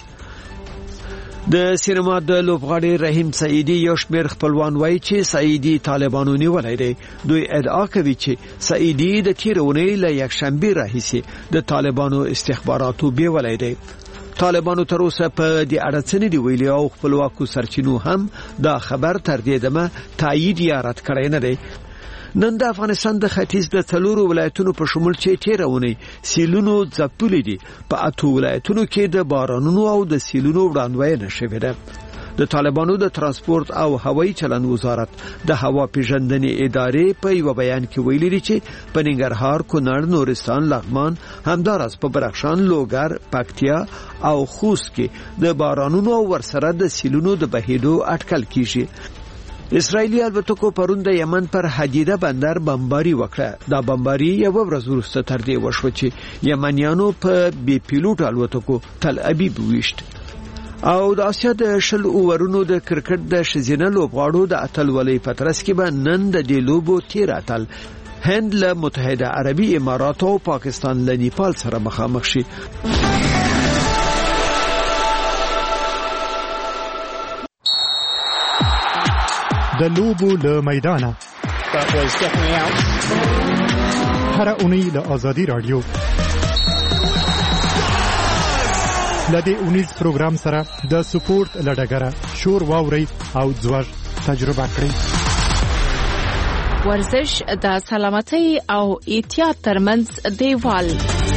د سینما د لوبغاړي رحیم سعیدی یو شمېر خپلوان وایي چې سعیدی طالبانو نیولای دی. دوی ادعا کوي چې سعیدی د تیرونې له یک شنبه راهیسي د طالبانو استخباراتو بیولای دی. طالبانو تر اوسه په دې اړه څه نه دی ویلي او خپلواکو سرچینو هم دا خبر تر دې دمه تایید یا رد کړی نه دی. نن د افغانستان د ختیځ د څلورو ولایتونو په شمول چې تیرونی سیلونو ځپلي دي، په اته ولایتونو کې د بارانونو او د سیلونو وړاندوینه شوې ده. د طالبانو د ترانسپورت او هوایي چلند وزارت د هوا پیژندنې ادارې په یو بیان کې ویلي دي چې په ننګرهار، کونړ، نورستان، لغمان، همداراز په بدخشان، لوګر، پکتیا او خوست کې د بارانونو او ورسره د سیلونو د بهیدو اټکل کیږي. اسرائیلي الوتکو پرون د یمن پر حدیده بندر بمباري وکړه. دا بمباري یو ورځ وروسته تر دې وشو چې یمنیانو په بي پیلوټ الوتکو تل ابیب ویشت. او د اسیا د شل اوورونو د کرکټ د شزینه لوبغاړو د اتلولۍ په ترڅ کې به نن د دې لوبو تیر اتل هند له متحده عربي امارات او پاکستان له نیپال سره مخامخ شي. د لوبو له میدانه هر اونۍ له آزادي رادیو لدې اونیز پروګرام سره د سپورت لډګره شور واوري او ځوړ تجربه کړئ. ورزش د سلامتۍ او احتیاط ترمنځ دیوال.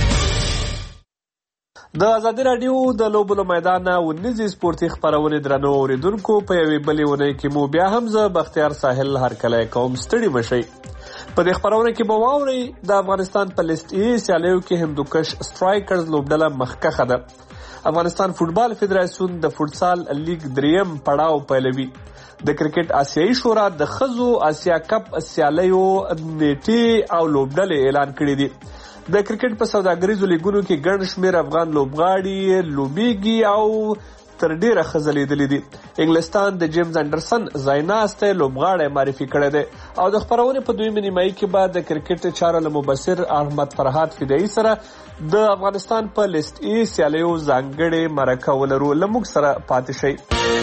د ازادي رادیو د لوبو میدان او نږدې سپورتي خبرونه درنو اوریدونکو په یوې بلې ونې کې مو بیا هم زه بختیار ساحل هرکلی کوم. ستړي مشئ. په دې خبرونه کې به واورئ د افغانستان په لیست ای سیالیو کې هندوکش سټرایکرز لوبډله مخکښه ده. افغانستان فوتبال فدراسیون د فوتسال لیگ دریم پړاو پیلوي. د کرکټ آسیایي شورا د ښځو آسیا کپ سیالیو نیټې او لوبډلې اعلان کړې دي. د کرکټ په سوداګریزو لیګونو کې ګڼ شمېر افغان لوبغاړي لوبېږي او تر ډیره ښځه لیدلې دي. انګلستان د جیمز انډرسن ځایناستی لوبغاړی معرفي کړی دی. او د خپرونې په دویمه نیمایي کې به د کرکټ چارو له مبصر احمد فرهاد فدایي سره د افغانستان په لیست ای سیالیو ځانګړې مرکه ولرو. له موږ سره پاتې شئ.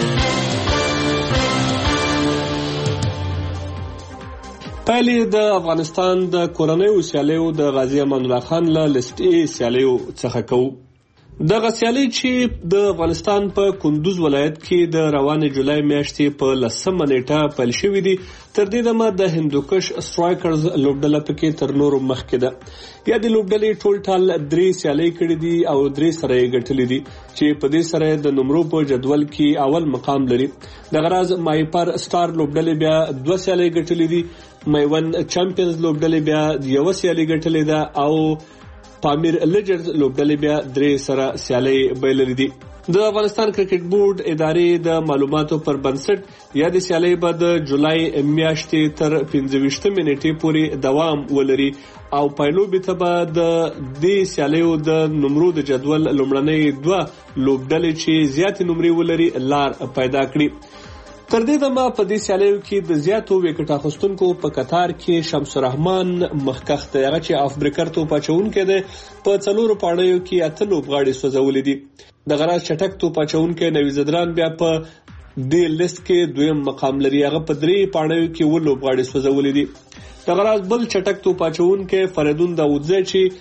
پایلې د افغانستان د کورنیو سیالیو د غازی امان الله خان له لیست ای سیالیو څخه کوو. دغه سیالي چې د افغانستان په کندوز ولایت کې د روانې جولای میاشتې په لسمه نیټه پیل شوې دي، تر دې دمه د هندوکش سټرایکرز لوبډله پکې تر نورو مخکې ده. یا د لوبډلې ټول ټال درې سیالۍ کړې دي او درې سره یې ګټلې دي چې په دې سره د نمرو په جدول کې اول مقام لري. دغه راز مایپر سټار لوبډلې بیا دوه سیالۍ ګټلې دي، میون چمپیونز لوبډلې بیا یو سیالۍ ګټلې ده او پامیر لیجرز لوبډلې بیا درې سره سیالۍ بایللې دي. د افغانستان کرکټ بورډ ادارې د معلوماتو پر بنسټ یا د سیالۍ به د جولای میاشتې تر پنځه ویشتمې نیټې پورې دوام ولري او پایلوبې ته به د دې سیالیو د نمرو د جدول لومړنۍ دوه لوبډلې چې زیاتې نمرې ولري لار پیدا کړي. تر دې دمه په دې سیالیو کې د زیاتو وکټ اخیستونکو په قطار کې شمس الرحمن مخکښ دی، هغه چې افریقر توپ اچوونکی دی، په څلورو پاڼیو کې اته لوبغاړي سوځولې دي. دغه راز چټک توپ اچوونکی نوی زدران بیا په دې لیست کې دویم مقام لري، هغه په درې پاڼیو کې اووه لوبغاړي سوځولې دي. دغه راز بل چټک توپ اچوونکی فریدون داودزی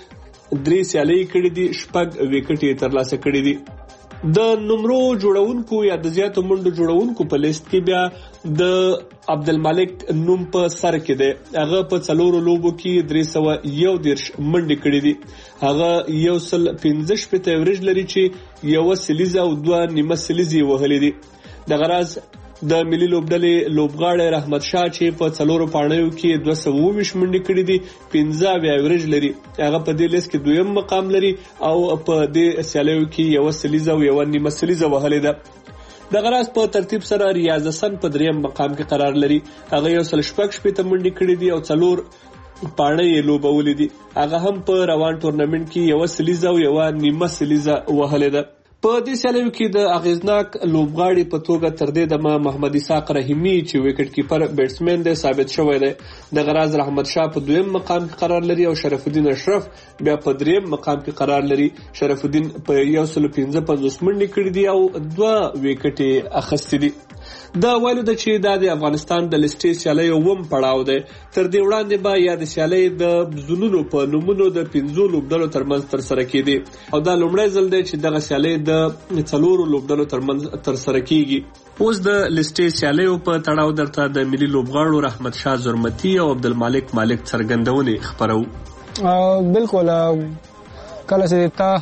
چې درې سیالۍ کړې دي، شپږ وکټ یې ترلاسه کړي دي. د نمرو جوړونکو یا د زیاتو منډو جوړونکو په لیست کې بیا د عبدالمالک نوم په سر کې دی، هغه په څلورو لوبو کې درې سوه یو دېرش منډې کړې دي، هغه یو سل پنځه شپېته ایوریج لري چې یوه سلیزه او دوه نیمه سلیزې وهلې دي. دغه راز د ملي لوبډلې لوبغاړی رحمت شاه چې په څلورو پاڼیو کې دوه سوه اووه ویشت منډې کړې دي، پنځه اویا ایوریج لري، هغه په دې لیست کې دویم مقام لري او په دې سیالیو کې یوه سلیزه او یوه نیمه سلیزه وهلې ده. دغه راز په ترتیب سره ریاض حسن په دریم مقام کې قرار لري، هغه یو سل شپږ شپېته منډې کړې دي او څلور پاڼې یې لوبولې دي، هغه هم په روان ټورنمنټ کې یوه سلیزه او یوه نیمه سلیزه وهلې ده. په دې سیالیو کې د اغیزناک لوبغاړي په توګه تر دې دمه محمد اسحاق رحیمي چې وکټ کیپر بیټسمن دی ثابت شوی دی. دغه راز رحمت شاه په دویم مقام کې قرار لري او شرف الدین اشرف بیا په دریم مقام کې قرار لري. شرف الدین په یو سل پنځه پنځوس منډې کړې دي او دوه وکټ یې اخیستې دي. دا ویلو ده چې دا د افغانستان د لسټې سیالیو اووم پړاو دی. تر دې وړاندې به یا د سیالۍ د زونونو په نومونو د پنځو لوبډلو ترمنځ ترسره کېدې او دا لومړی ځل دی چې دغه سیالۍ د څلورو لوبډلو ترمنځ ترسره کېږي. اوس د لسټې سیالیو په تړاو درته د ملي لوبغاړو رحمت شاه زرمتي او عبدالمالک مالک څرګندونې خپرو. بالکل کله چې تا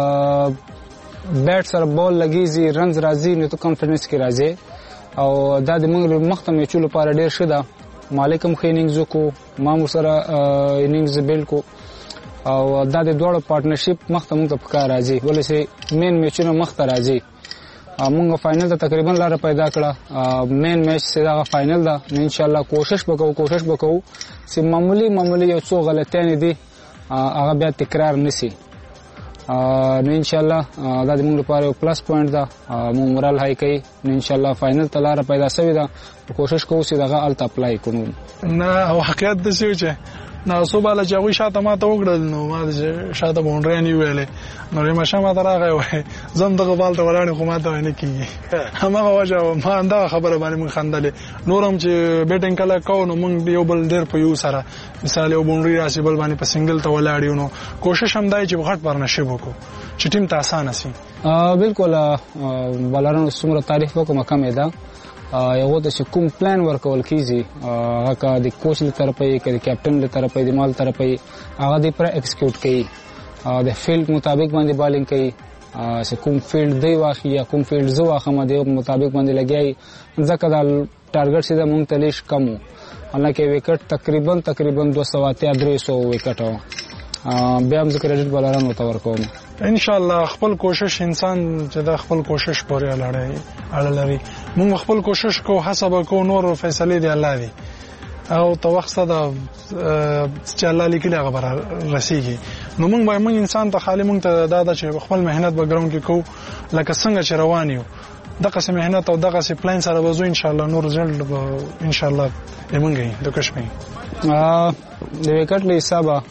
بیټ سره بال لګیږي رنز راځي نو ته کانفیډنس کې راځي او دا د موږ مخته میچو لپاره ډیر ښه ده. مالک هم ښه انینګز وکړو، ما هم ورسره انینګز بیلډ کړو او دا د دواړو پارټنرشپ مخته موږ ته په کار راځي، ولې چې مین میچونه مخته راځي. موږ فاینل ته تقریبا لاره پیدا کړه، مین میچ چې دغه فاینل ده نو انشاءالله کوشش وکړو کوشش وکړو چې معمولی معمولی یو څو غلطیانې دي هغه بیا تکرار نشي. نو انشاءالله دا د موږ لپاره یو پلس پوینټ ده، موږ مورال های کوي. نو انشاءالله فاینل ته لاره پیدا شوې ده، کوشش کوو چې دغه هلته اپلای کړو. نه او حقیقت داسې و چې ناسو بالا چې هغوی شاته ما ته وکړل نو ما شاته باونډرۍ ویلې نو ریماشه ما ته راغی وایي زم دغه بال ته ولاړې خو ما ته وایي نه کېږي. هماغه وجه ما همدغه خبره باندې موږ خندلې. نور هم چې بیټینګ کله کوو نو موږ یو بل ډېر په یو سره مثال یو باونډري راشي بل باندې په سنګل ته ولاړ یو نو کوشش هم دی چې غټ پارتنرشپ وکړو چې ټیم ته اسانه شي. بالکل بالرانو څومره تعریف وکړم کمې ده. یو د کوم پلان ورکول کیږي هغه کا د کوچ له طرفه یې کې د کیپټن له طرفه د مال طرفه یې هغه د پر ایکسکیوټ کوي، د فیلډ مطابق باندې بالینګ کوي، چې کوم فیلډ دی واخی یا کوم فیلډ زو واخم د مطابق باندې لګیای ځکه د ټارګټ سیده مونږ تلیش کمو حالانکه وکټ تقریبا تقریبا دوه سوه اتیا درې سوه وکټ و. بیا هم ذکر کریډټ بالرانو ته ورکوم. ان شاء الله خپل کوشش انسان چې د خپل کوشش پورې اړه اړه لري. موږ خپل کوشش کو حسب کو نور فیصله دی الله دی او تو وخت دا چې الله لیکلی هغه بر رسیږي. نو موږ به موږ انسان ته خالی موږ ته دا د چې خپل مهنت به ګراوند کې کو لکه څنګه چې روان یو دغه سم مهنت او دغه سم پلان سره وځو ان شاء الله نور رزلټ ان شاء الله یمنګي د کشمیر ا د وکټ له حسابه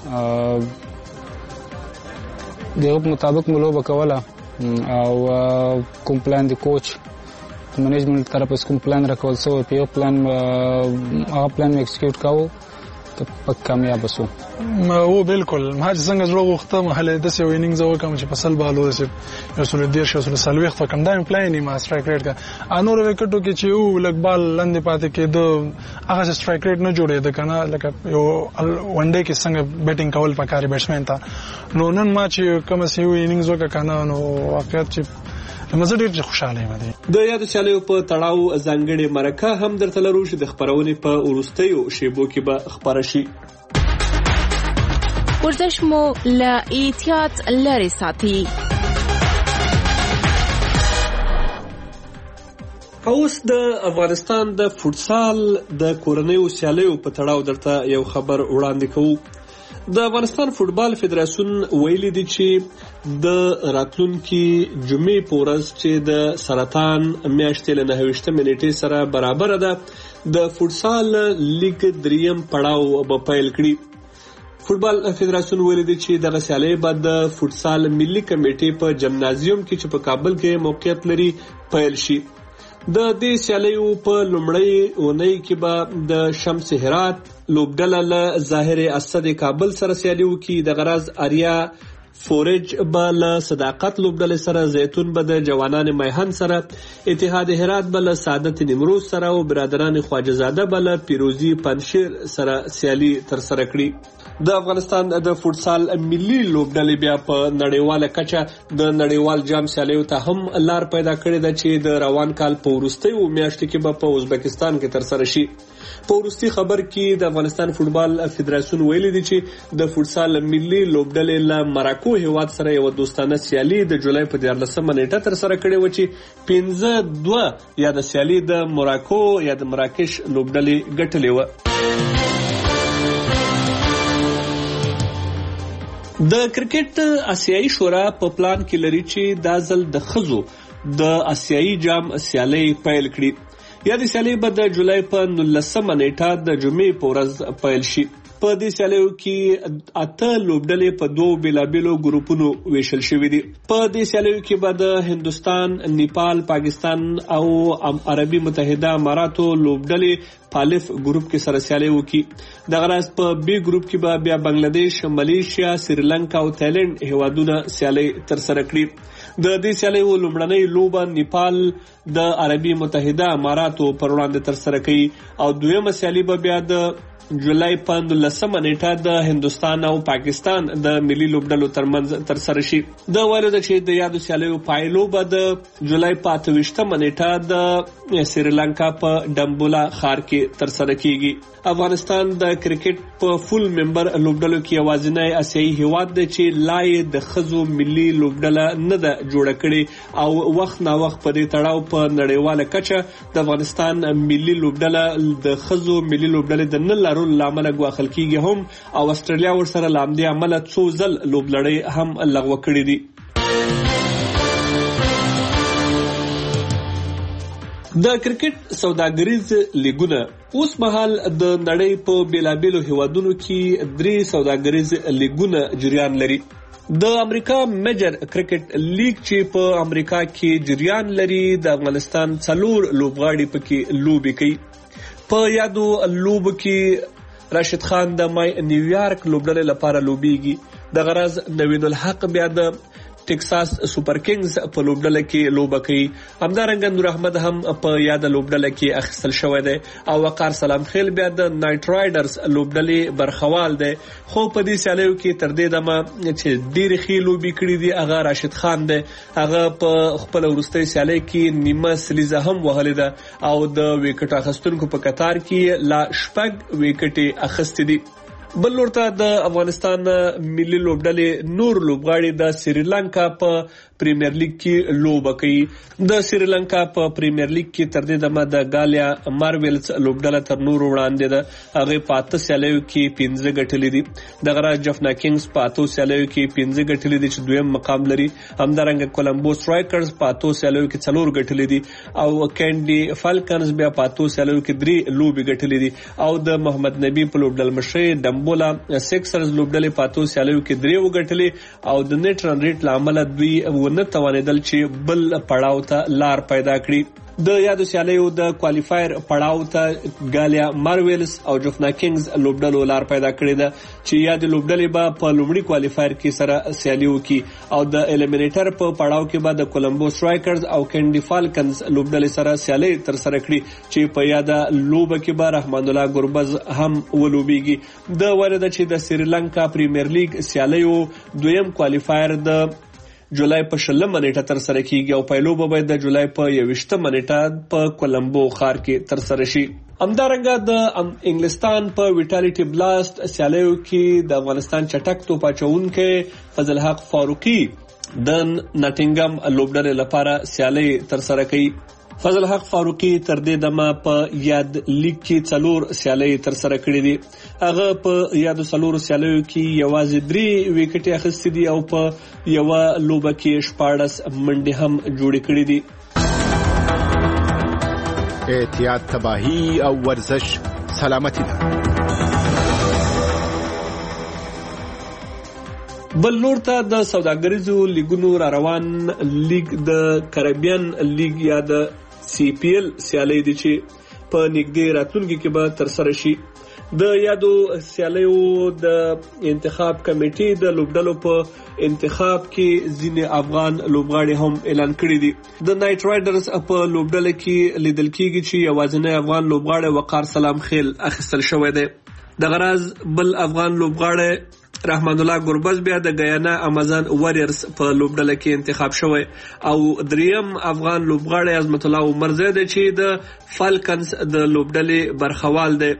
دغه مطابق ملو وکوله او کوم پلان دی کوچ منیجمنت طرف اس کوم پلان راکول سو په یو پلان هغه پلان ایکسکیوټ کاوه پک کامیاب وسو. او بالکل ما څنګه زړه غوښته محله د سې وینینګز وکم چې فصل بالو سي رسول دیر شو رسول سلوي خو کم دایم پلاین ما سټرایک ریټ کا انور وکټو کې چې یو لګ بال لاندې پاتې کې د هغه سټرایک ریټ نه جوړې د کنه لکه یو ون ډے کې څنګه بیټینګ کول پکاري بیټسمن ته. نو نن ما چې کوم سي وینینګز وکړه کنه نو واقعیت چې مزه ډېر خوشاله یم. د یاد شالیو په تړاو ځانګړي مرکه هم درته لرو چې د خبرونې په ورستیو شیبو کې به خبره شي. ورزش مو له احتیاط لري ساتي. اوس د افغانستان د فوتسال د کورنیو سیالیو په تړاو درته یو خبر وړاندې کوو. د افغانستان فوتبال فدراسیون ویلي دی چې د راتلونکي جمعې په ورځ چې د سرطان میاشتې له نهه ویشتمې نیټې سره برابره ده د فوتسال لیګ دریم پړاو به پیل کړي. فوتبال فدراسیون ویلي دی چې دغه سیالۍ به د فوتسال ملي کمیټې په جمنازیوم کې چې په کابل کې موقعیت لري پیل شي. د دې سیالیو په لومړۍ اونۍ کې به د شمس هرات لوبډله له ظاهر اسد کابل سره سیالي وکړي. د غرض آریا فورج به له صداقت لوبډلې سره، زیتون به د جوانان میهن سره، اتحاد هرات به له سعادت نیمروز سره او برادران خواجه‌زاده به له پیروزي پنشیر سره سیالي ترسره کړي. د افغانستان د فوتسال ملي لوبډلې بیا په نړیواله کچه د نړیوال جام سیالیو ته هم لار پیدا کړې ده چې د روان کال په وروستیو میاشتو کې به په ازبکستان کې ترسره شي. په وروستي خبر کې د افغانستان فوتبال فدراسیون ویلي دی چې د فوتسال ملي لوبډلې له مراکو هیواد سره یو دوستانه سیالي د جولای په دیارلسمه نیټه ترسره کړې و چې پنځه دوه یا د سیالي د مراکو یا د مراکش لوبډلې ګټلې و. د کرکټ آسیایي شورا په پلان کې لري چې دا ځل د ښځو د آسیایي جام سیالۍ پیل کړي. یا د سیالۍ به د جولای په نولسمه نیټه د جمعې په ورځ پیل شي. په دې سیالیو کې اته لوبډلې په دوو بیلابیلو ګروپونو ویشل شوې دي. په دې سیالیو کې به د هندوستان، نیپال، پاکستان او عربي متحده اماراتو لوبډلې پالف ګروپ کې سره سیالي وکړي. د غرض په بي ګروپ کې به بیا بنگلاديش، ملیشیا، سریلانکا او تایلند هیوادونه سیالي ترسره کړي. د دې سیالیو لومړنۍ لوبه نیپال د عربي متحده اماراتو پر وړاندې ترسره کوي او دویمه سیالي به بیا د جولای په نولسمه نیټه د هندوستان او پاکستان د ملي لوبډلو ترمنځ ترسره شي. د ویلو ده چې د یادو سیالیو پایلو به د جولای په اته ویشتمه نیټه د سریلانکا په ډمبولا ښار کې ترسره کیږي. افغانستان د کرکټ په فول ممبر لوبډلو کې یوازینی آسیایي هیواد دی چې لا یې د ښځو ملي لوبډله نه ده جوړه کړې او وخت نا وخت په دې تړاو په نړیواله کچه د افغانستان ملي لوبډله د ښځو ملي لوبډلې د نه لرلو له امله ګواښل کیږي هم او استرالیا ورسره له همدې امله څو ځل لوبلړۍ هم لغوه کړې دي. د کرکټ سوداګریز لیګونه اوس مهال د نړۍ په بیلابیلو هیوادونو کې درې سوداګریز لیګونه جریان لري. د امریکا میجر کرکټ لیګ چې په امریکا کې جریان لري د افغانستان څلور لوبغاړي پکې لوبي کوي. په یادو لوبو کې راشد خان د مای نیویارک لوبډلې لپاره لوبيږي. د غرض نوید الحق بیا د ټکساس سوپر کینګز په لوبډله کې لوبه کوي. همدارنګه نور احمد هم په یاد لوبډله کې اخیستل شوی دی او وقار سلام خیل بیا د نایټ رایډرز لوبډلې برخوال دی. خو په دې سیالیو کې تر دې دمه چې ډېرې ښې لوبې کړي دي هغه راشد خان دی. هغه په خپل وروستۍ سیالۍ کې نیمه سلیزه هم وهلې ده او د ویکټ اخیستونکو په کتار کې لا شپږ ویکټې اخیستې دي. بل لورته د افغانستان ملي لوبډلې نور لوبغاړي د سریلانکا په پریمیر لیګ کې لوبه کوي. د سریلانکا په پریمیر لیګ کې تر دې دمه د ګالیا مارویلز لوبډله تر نورو وړاندې ده. هغه په اته سیالیو کې پنځه ګټلې دي. دغه جفنا کینګز په اته سیالیو کې پنځه ګټلې دي چې دویم مقام لري. همدارنګه کولمبو سټرایکرز په اته سیالیو کې څلور ګټلې دي او کینډي فالکنز بیا په اته سیالیو کې درې لوبې ګټلې دي او د محمد نبی په لوبډل مشر ډمبولا سکسرز لوبډلې په اته سیالیو کې درې وګټلې او د نیټ رن ریټ لامل دوی ونه توانېدل چې بل پړاو ته لار پیدا کړي. د یادو سیالیو د کوالیفایر پړاو ته ګالیا مارویلز او جوفنا کینګز لوبډلو لار پیدا کړې ده چې یادې لوبډلې به په لومړي کوالیفایر کې سره سیالي وکړي او د الیمینیټر په پړاو کې به د کولمبو سټرایکرز او کینډي فالکنز لوبډلې سره سیالي ترسره کړي چې په یاده لوبه کې به رحمان الله ګربز هم ولوبېږي. د وارده چې د سریلانکا پریمیر لیګ سیالیو دویم کوالیفایر د جولای په شلمه نیټه تر سره کیږي او پیلوبه به د جولای په یوویشتمه نیټه په کولمبو ښار کې تر سره شي. همدارنګه د انګلستان په ویټالیټي بلاست سیالیو کې د افغانستان چټک توپ اچوونکی فضل حق فاروقي د نټینګم لوبډلې لپاره سیالي تر سره کوي. فضل حق فاروقي تر دې دمه په یاد لیګ کې څلور سیالي تر سره کړې دي. هغه په یادو څلورو سیالیو کې یوازې درې ویکټې اخیستې دي او په یوه لوبه کې شپاړس منډې هم جوړې کړې دي. احتیاط تباهي او ورزش سلامتی ده. بل نور ته د سوداګریزو لیګونو را روان لیګ د کریبین لیګ یا د سی پی ایل سیالي دي چې په نږدې راتلونکي کې به تر سره شي. د یادو سیالیو د انتخاب کمیټې د لوبډلو په انتخاب کې ځینې افغان لوبغاړي هم اعلان کړي دي. د نایټ رایډرز په لوبډله کې لیدل کېږي چې یوازینی افغان لوبغاړی وقار سلام خیل اخیستل شوی دی. د غراز بل افغان لوبغاړی رحمان الله ګربز بیا د ګیانا امازان واریرز په لوبډله کې انتخاب شوی او دریم افغان لوبغاړی عظمت الله عمرزی دی چې د فالکنز د لوبډلې برخوال دی.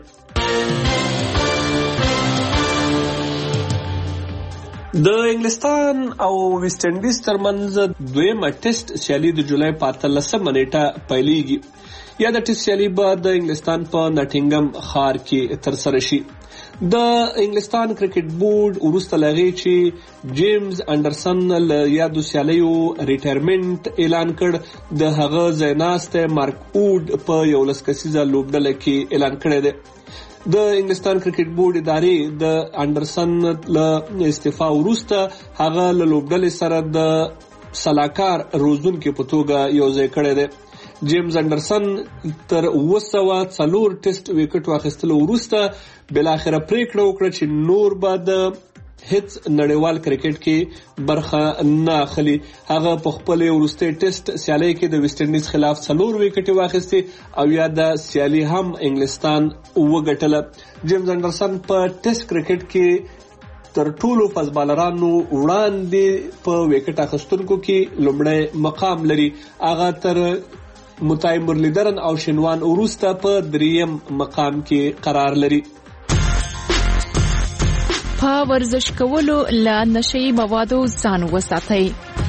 د انګلستان او ویسټ انډیز ترمنځ دویمه ټیسټ سیالي د جولای په اتلسمه نیټه پیلیږي. یا د ټیسټ سیالي به د انګلستان په نټینګم ښار کې تر سره شي. د انګلستان کرکټ بورډ وروسته له هغې چې جیمز انډرسن له یادو سیالیو ریټایرمنټ اعلان کړ د هغه ځایناستی مارک ووډ په یولس کسیزه لوبډله کې اعلان کړی دی. د انګلستان کرکټ بورډ ادارې د انډرسن له استعفا وروسته هغه له لوبډلې سره د سلاکار روزونکي په توګه یوځای کړی دی. جیمز انډرسن تر اوه سوه څلور ټیسټ ویکټ واخیستلو وروسته بالاخره پریکړه وکړه چې نور به د هیڅ نړیوال کرکټ کې برخه نه اخلي. هغه په خپل وروستي ټیسټ سیالي کې د ویسټ انډیز خلاف څلور ویکټې واخیستې او یا د سیالي هم انګلستان وګټله. جیمز انډرسن په ټیسټ کرکټ کې تر ټولو فاست بالرانو وړاندې په ویکټ اخیستونکو کې لومړی مقام لري. هغه تر متای مرلیدرن او شینوان وروسته په دریم مقام کې قرار لري. په ورزش کولو له نشئی موادو ځان وساتئ.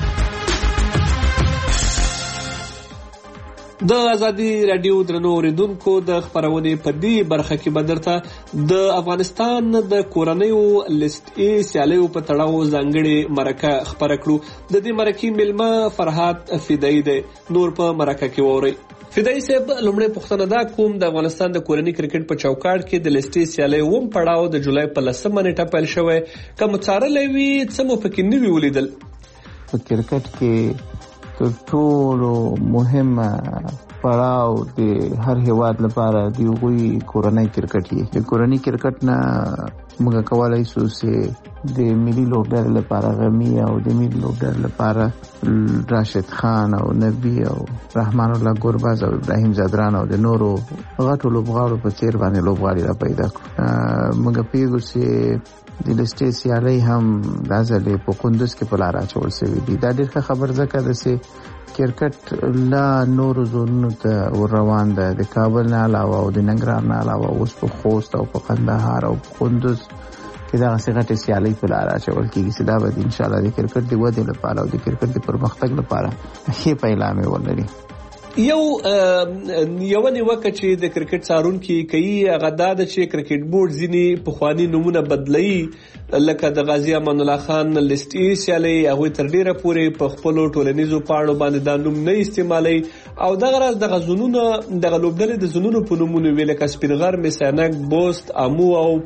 د ازادي رادیو درنو اوریدونکو د خبرونې په دې برخه کې به درته د افغانستان د کورنیو لیست ای سیالیو په تړاو ځانګړې مرکه خبره کړو. د دې مرکې میلمه فرحات فدایي دی. نور په مرکه کې واورئ. فدایي صاحب لومړی پوښتنه دا کوم د افغانستان د کورني کرکټ په چوکاټ کې د لیست ای سیالۍ اووم پړاو د جولای په لسمه نیټه پیل شوی. که مو څارلی وي څه مو پکې نه وي ولیدل؟ په کرکټ کې تر ټولو مهمه پړاو د هر هیواد لپاره د هغوی کورنۍ کرکټ دی. د کورنۍ کرکټ نه موږ کولای شو چې د ملي لوبډلې لپاره غمی او د ملي لوبډلې لپاره راشد خان او نبی او رحمان الله ګربز او ابراهیم زادران او د نورو غټو لوبغاړو په څیر باندې لوبغاړي را پیدا کړو. موږ پیږو چې د لیستې سیالۍ هم دا ځلې په کندوز کې په لار اچول شوي دي. دا ډېر ښه خبر ځکه ده چې کرکټ لا نورو زونونو ته ور روان ده. د کابل نه علاوه او د ننګرهار نه علاوه اوس په خوست او په قندهار او په کندوز کې دغسې غټې سیالۍ په لار اچول کېږي چې دا به د انشاءالله د کرکټ د ودې لپاره او د کرکټ د پرمختګ لپاره ښې پیلامې ولري. یو یو نیوکه چې د کرکټ څارونکي کوي هغه دا ده چې کرکټ بورډ ځینې پخواني نومونه بدلوي، لکه د غازي امان الله خان لیست ای سیالۍ هغوی تر ډیره پورې په خپلو ټولنیزو پاڼو باندې دا نوم نه استعمالوي او دغه راز دغه زونونه دغه لوبډلې د زونونو په نومونو وي لکه سپین غر، میسانک، بوست، امو او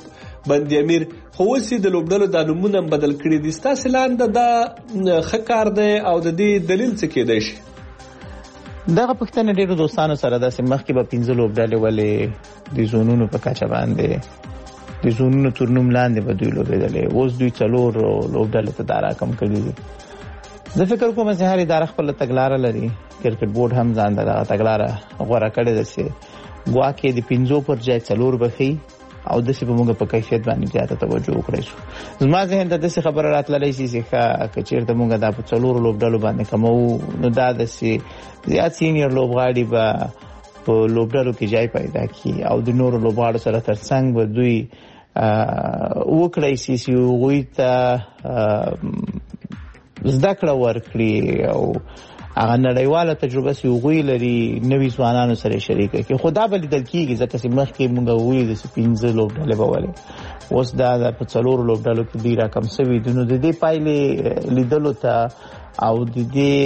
بند امیر خو اوس د لوبډلو د نومونه بدل کړي دي. ستاسو لاندې دا ښه کار دی او د دې دلیل څه کېدای شي؟ دغه پښتنه ډیرو دوستانو سره د سمخ کې به پنځه لوبډلې ولې د زونونو په کچه باندې د زونونو تورنوم لاندې به دوی لوبېدلې. اوس دوی څلور لوبډلې ته دا راکم کړي دي. زه فکر کوم چې هر اداره خپل تګلاره لري. کرکټ بورډ هم ځان دغه تګلاره غوړه کړې ده چې ګواکې د پنځو پر ځای څلور بخي او د څه په موږ په کیفیت باندې زیاته توجه وکړو. زما ذهن ته د څه خبره راتللی شي چې کچیر ته موږ دا په څلور لوبډلو باندې کومو نو دا د څه زیات سینیئر لوبغاړي به په لوبډلو کې ځای پیدا کړي او د نورو لوبغاړو سره ترڅنګ به دوی وکړي چې هغوی ته زده کړه ورکړي او هغه نړیواله تجربه چې هغوی لري نوي ځوانانو سره شریکه کړي. خو دا به لیدل کېږي ځکه چې مخکې موږ وویل د پنځه لوبډلې به ولې اوس دا په څلورو لوبډلو کې دی راکم شوي دي. نو د دې پایلې لیدلو ته او د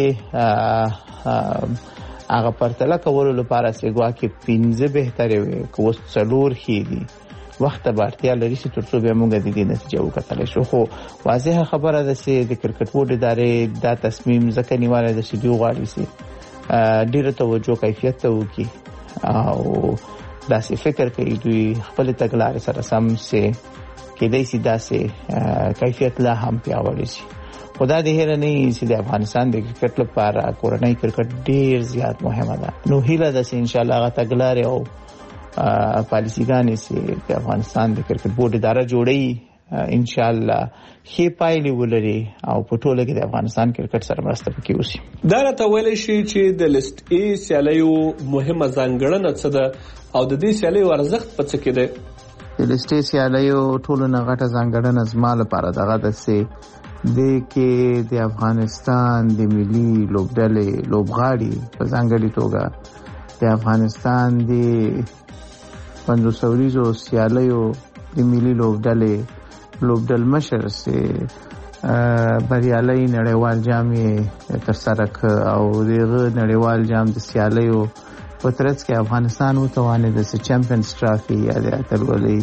دې هغه پرتله کولو لپاره چې ګواکې پنځه بهترې وي که اوس څلور ښې دي وخت به اړتیا لري چې تر څو بیا موږ د دې نتیجه وکتلی شو. خو واضحه خبره ده چې د کرکټ بورډ ادارې دا تصمیم ځکه نیولی ده چې دوی غواړي چې ډېره توجه کیفیت ته وکړي او داسې فکر کوي دوی خپلې تګلارې سره سم چې کېدای شي داسې کیفیت لا هم پیاوړی شي. خو دا د هیره نه وي چې د افغانستان د کرکټ لپاره کورنۍ کرکټ ډېر زیات مهمه ده. نو هیله ده چې انشاءالله هغه تګلارې او پالیسیګانې چې د افغانستان د کرکټ بورډ اداره جوړوي ان شاء الله ښې پایلې ولري او په ټوله کې د افغانستان کرکټ سره مرسته پکې وشي. دا راته ویلی شي چې د لیسټ ای سیالیو مهمه ځانګړنه څه ده او د دې سیالیو ارزښت په څه کې دی؟ د لیسټ ای سیالیو ټولو نه غټه ځانګړنه زما لپاره دغه ده چې د کې د افغانستان د ملي لوبډلې لوبغاړي په ځانګړې توګه د افغانستان د پنځوس اوریزو سیالیو د ملي لوبډلې لوبډل مشر سي بریالي نړیوال جام ترسره ک او دغه نړیوال جام د سیالیو په ترڅ کې افغانستان وتوانید د چمپیونز ټرافي یا د اتلولۍ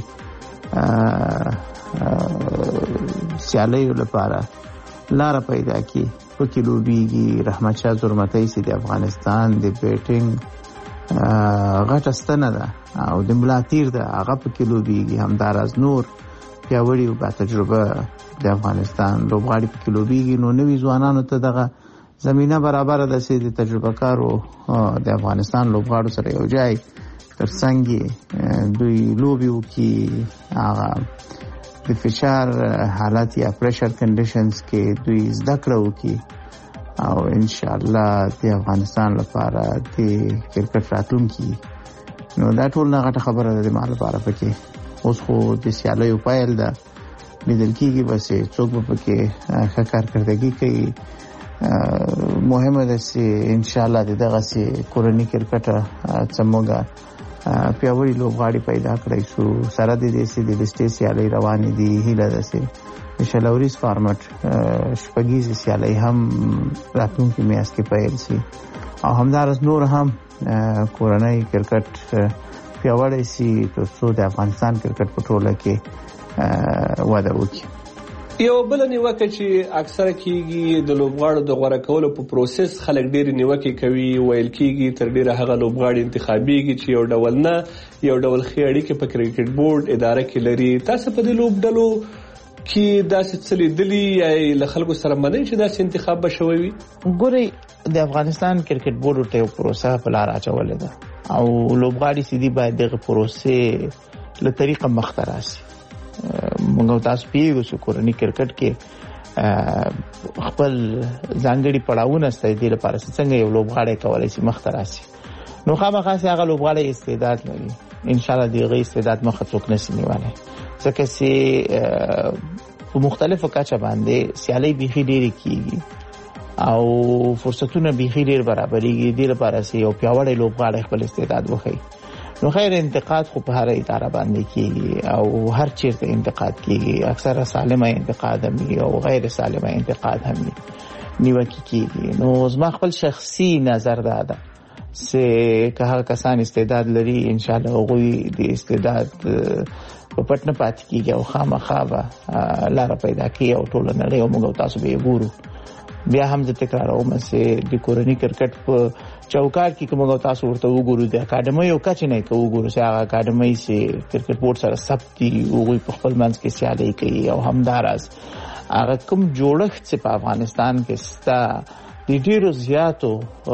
سیالیو لپاره لار پیدا کی. پکې لوبیږي رحمت شاه زرمتای سي د افغانستان د بیټینګ غټه ستنه ده او د ملا تیر ده هغه پکې لوبیږي. همداراز نور پیاوړي او با تجربه د افغانستان لوبغاړي پکې لوبیږي. نو نوي ځوانانو ته دغه زمينه برابر ده چې د تجربه کارو د افغانستان لوبغاړو سره یو ځای ترڅنګ دوی لوبي وکړي. هغه د فشار حالت یا پریشر کنډیشنز کې دوی زده کړه وکړي او ان شاء الله د افغانستان لپاره د کرکټ راتلونکي نو دا ټول نه غټه خبره ده د مال لپاره. پکې اوس خو د سیالیو پایل ده لیدل کېږي بس څوک به پکې ښه کارکردګي کوي. مهمه ده چې ان شاء الله دغه سي کورنۍ کرکټ څموګه پیاوړي لوبغاړي پیدا کړی شو. سره د دې سي د لیسټ سیالي روانې دي. هیله ده چې شلوريز فارمټ شپږیز سیالي هم راتلونکي میاشت کې پیل شي او همدارس نور هم کورنۍ کرکټ پیاوړی شي تر څو د افغانستان کرکټ په ټوله کې وده وکړي. یو بل نیوکه چې اکثره کیږي د لوبغاړو د غوړه کولو په پروسس خلک ډېر نیوکه کوي. ویل کیږي تر ډېره هغه لوبغاړي انتخابيږي چې یو ډول نه یو ډول خې اړیکې په کرکټ بورډ اداره کې لري. تاسو په دې لوبډلو کې داسې څه لیدلي یا له خلکو سره منئ چې داسې انتخاب به شوی وي؟ ګورئ د افغانستان کرکټ بورډ ته یو پروسه په لار اچولې ده او لوبغاړي سیدي باید دغه پروسې له طریقه مخته راشي. موږ تاسو پیږو چې کورنۍ کرکټ کې خپل ځانګړي پړاوونه ستای دي لپاره څنګه یو لوبغاړی کولای شي مخته راشي. نو خامخا هغه لوبغاړی استعداد لري. ان شاء الله دغه استعداد مخه څوک نشي نیولای ځکه چې په مختلفو کچه باندې سیالي بيخي ډېری کیږي او فرصتونه بيخي ډېر برابرېږي. د لپاره چې یو پیاوړی لوبغاړی خپل استعداد وښيي. نو خیر انتقاد خو په هر اداره باندې کیږي او هر چیرته انتقاد کیږي. اکثره سالمه انتقاد هم او غیر سالمه انتقاد هم نیوکه کیږي. نو زما خپل شخصي نظر دا ده چې که هر کسان استعداد لري ان شاء الله هغوی د استعداد په پټ نه پاتې کیږي او خامخا به لار پیدا کوي او ټول نړۍ او موږ تاسو به ګورو. بیا هم د تکراروم چې د کورنی کرکټ په چوکاټ کې کومه تاسو ورته وګورئ د اکیډمي او کچ نه کوو ګورو چې هغه اکیډمي چې کرکټ بورډ سره ثبتي او په خپل منځ کې سیالي کوي او همدارس هغه کوم جوړښت چې په افغانستان کې ستا د ډیرو زیاتو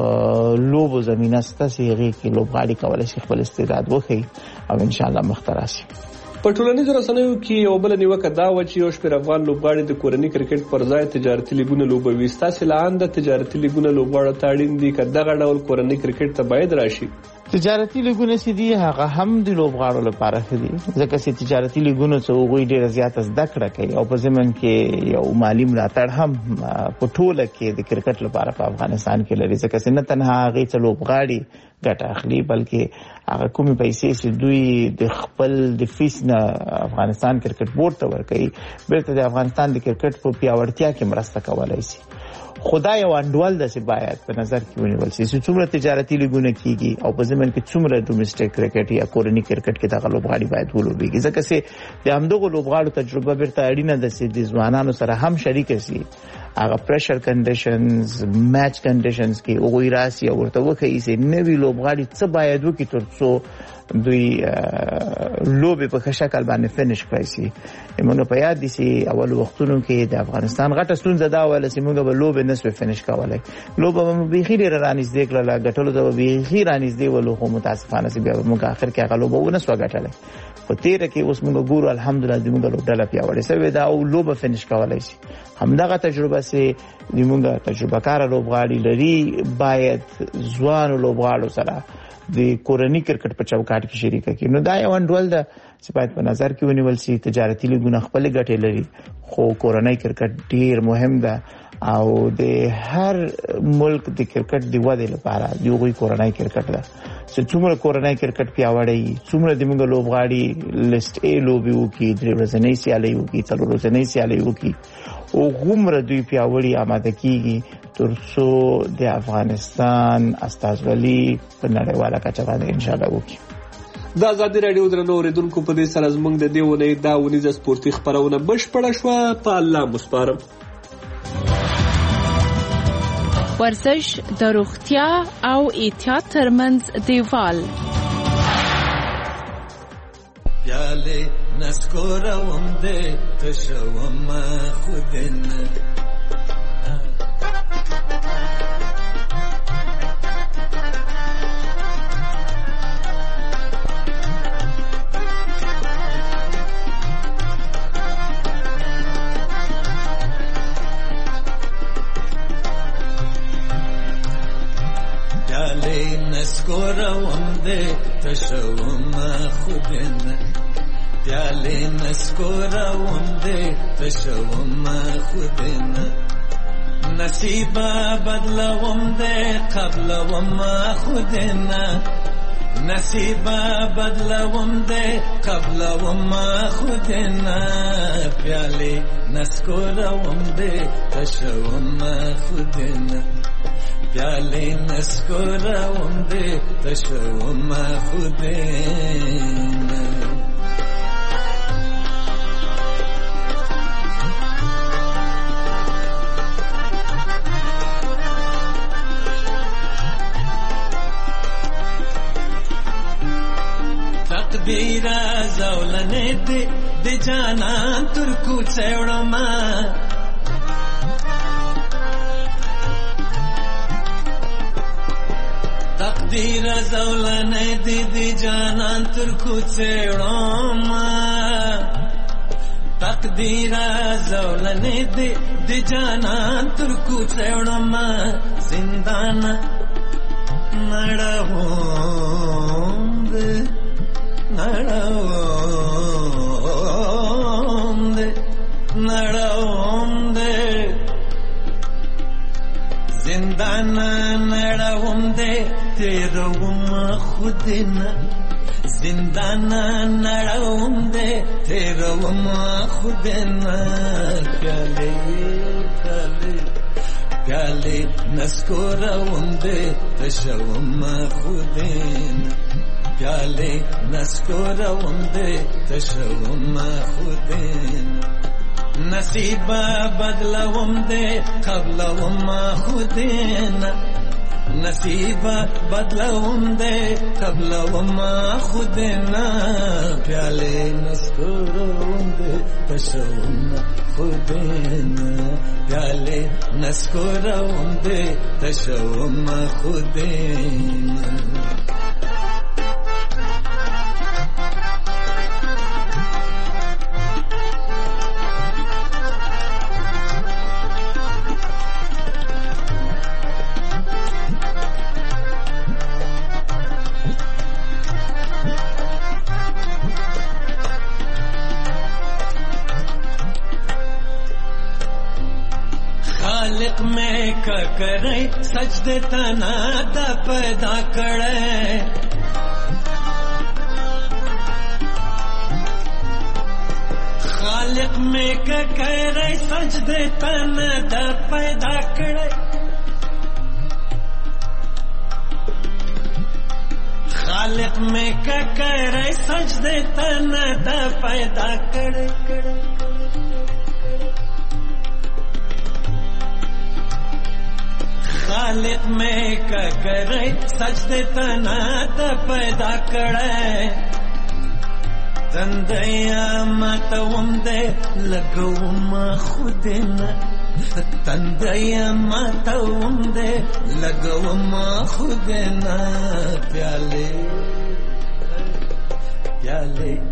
لوبو زمينه ستا سیغي کې لوبغاړي کولای شي خپل استعداد وښيي او ان شاء الله مختراسي. په ټولنیزو رسنیو کې یو بل نیوکه دا و چې یو شمېر افغان لوبغاړي د کورني کرکټ پر ځای تجارتي لیګونه لوبوي. ستاسو لاندې تجارتي لیګونه لوبغاړو ته اړین دي که دغه ډول کورني کرکټ ته باید راشي؟ تجارتي لیګونه چې دي هغه هم د لوبغاړو لپاره ښه دي ځکه چې تجارتي لیګونه څو غوي ډېر زیات زده کړه کوي او په ضمن کې یو مالی ملاتړ هم په ټوله کې د کرکټ لپاره په افغانستان کې لري ځکه چې نه تنها هغه څو لوبغاړي ګټه اخلي بلکې هغه کومې پیسې چې دوی د خپل د فیس نه افغانستان کرکټ بورډ ته ورکوي بیرته د افغانستان د کرکټ په پیاوړتیا کې مرسته کولای شي. خدای یو انډول د سی باید په نظر کې ونیول شي چې څومره تجارتي لیګونه کیږي او په ضمن کې څومره ډومېسټک کرکټ یا کورني کرکټ کې دغه لوبغاړي باید ولوبېږي ځکه چې د همدغه لوبغاړو تجربه بیرته اړینه ده چې د ځوانانو سره هم شریک شي. هغه پریشر کنډیشنز میچ کنډیشنز کې او راسي او ورته وکړي چې نوی لوبغاړي څه باید وکړي ترڅو دوی لوبي په ښه شکل باندې فینیش کړی شي. موږ په یاد دي چې اول وختونو کې د افغانستان غټه ستونزه دا وله چې موږ به لوبي نسو فینیش کولای. لوبه به بيخي ډیر رانږدې کړل غټلو د بيخي رانږدې ولو خو متاسفانه چې بیا موږ اخر کې هغه لوبه ونسو غټلای. په تیر کې اوس موږ ګورو الحمدلله د موږ لوبډله پیاوړې شوې ده او لوبه فینیش کولای شي. همدغه تجربه سي د موږ تجربه کار لوبغاړي لري باید ځوان لوبغاړو سره د کورنی کرکټ په چوکاټ کې شریک کړي. نو دا یو انډول ده چې باید په نظر کې ونیول شي. تجارتي لیګونه خپل ګټې لري خو کورنی کرکټ ډیر مهم ده او د هر ملک د کرکټ دی ودې لپاره یو کورنی کرکټ ده چې څومره کورنی کرکټ پیاوړی څومره د موږ لوبغاړي لیست ای لوبي وکي درې ورځې سیالي وکي څلور ورځې سیالي وکي او غومره دوی پیاوړي آماده کیږي ترڅو د افغانستان استازولي په نړیواله کچه باندې ان شاء الله وکي. د ازادي رادیو درنو اوریدونکو په دې سره زموږ د دې ونې دا ونیزه سپورتي خبرونه بشپړه شوه. په الله مسپارم. ورزش د روغتیا او احتیاط ترمنځ دیوال. پیاله نسکورم دې تشوم خودن نسکورم دې تشوم خودن پیاله نسکورم دې تشوم خودن نصیب بدلوم دې قبلوم خودن نصیب بدلوم دې قبلوم خودن پیاله نسکورم دې تشوم خودن پیاله نسکورم دې تشوم خودن. تقدیر زولنه دې د جانان تر کوڅه وړم تقدیر زولنه دی دی جانان تر کوڅه وړم تقدیر زولنه دی دی جانان تر کوڅه وړم زندان نړوم دې نړوم دې نړوم دې زندان نړوم دې تیروم خودنا زندان نړوم دې تیروم خودنا پیاله پیاله پیاله نسکورم دې تشوم خودنا پیاله نسکورم دې تشوم خودین نصیب بدلوم دې قبلوم خودین نصیب بدلوم دې قبلوم خودین پیاله نسکورم دې تشوم خودین پیاله نسکورم دې تشوم خودین خالق میں کا کرے سجدے تنا دا پیدا کرے خالق میں کا کرے سجدے تنا دا پیدا کرے خالق میں کا کرے سجدے تنا دا پیدا کرے خالق میں کا کرے سجدے تنا دا پیدا کرے تندیا ماتوم دے لگوم خودنا تندیا ماتوم دے لگوم خودنا پیالے پیالے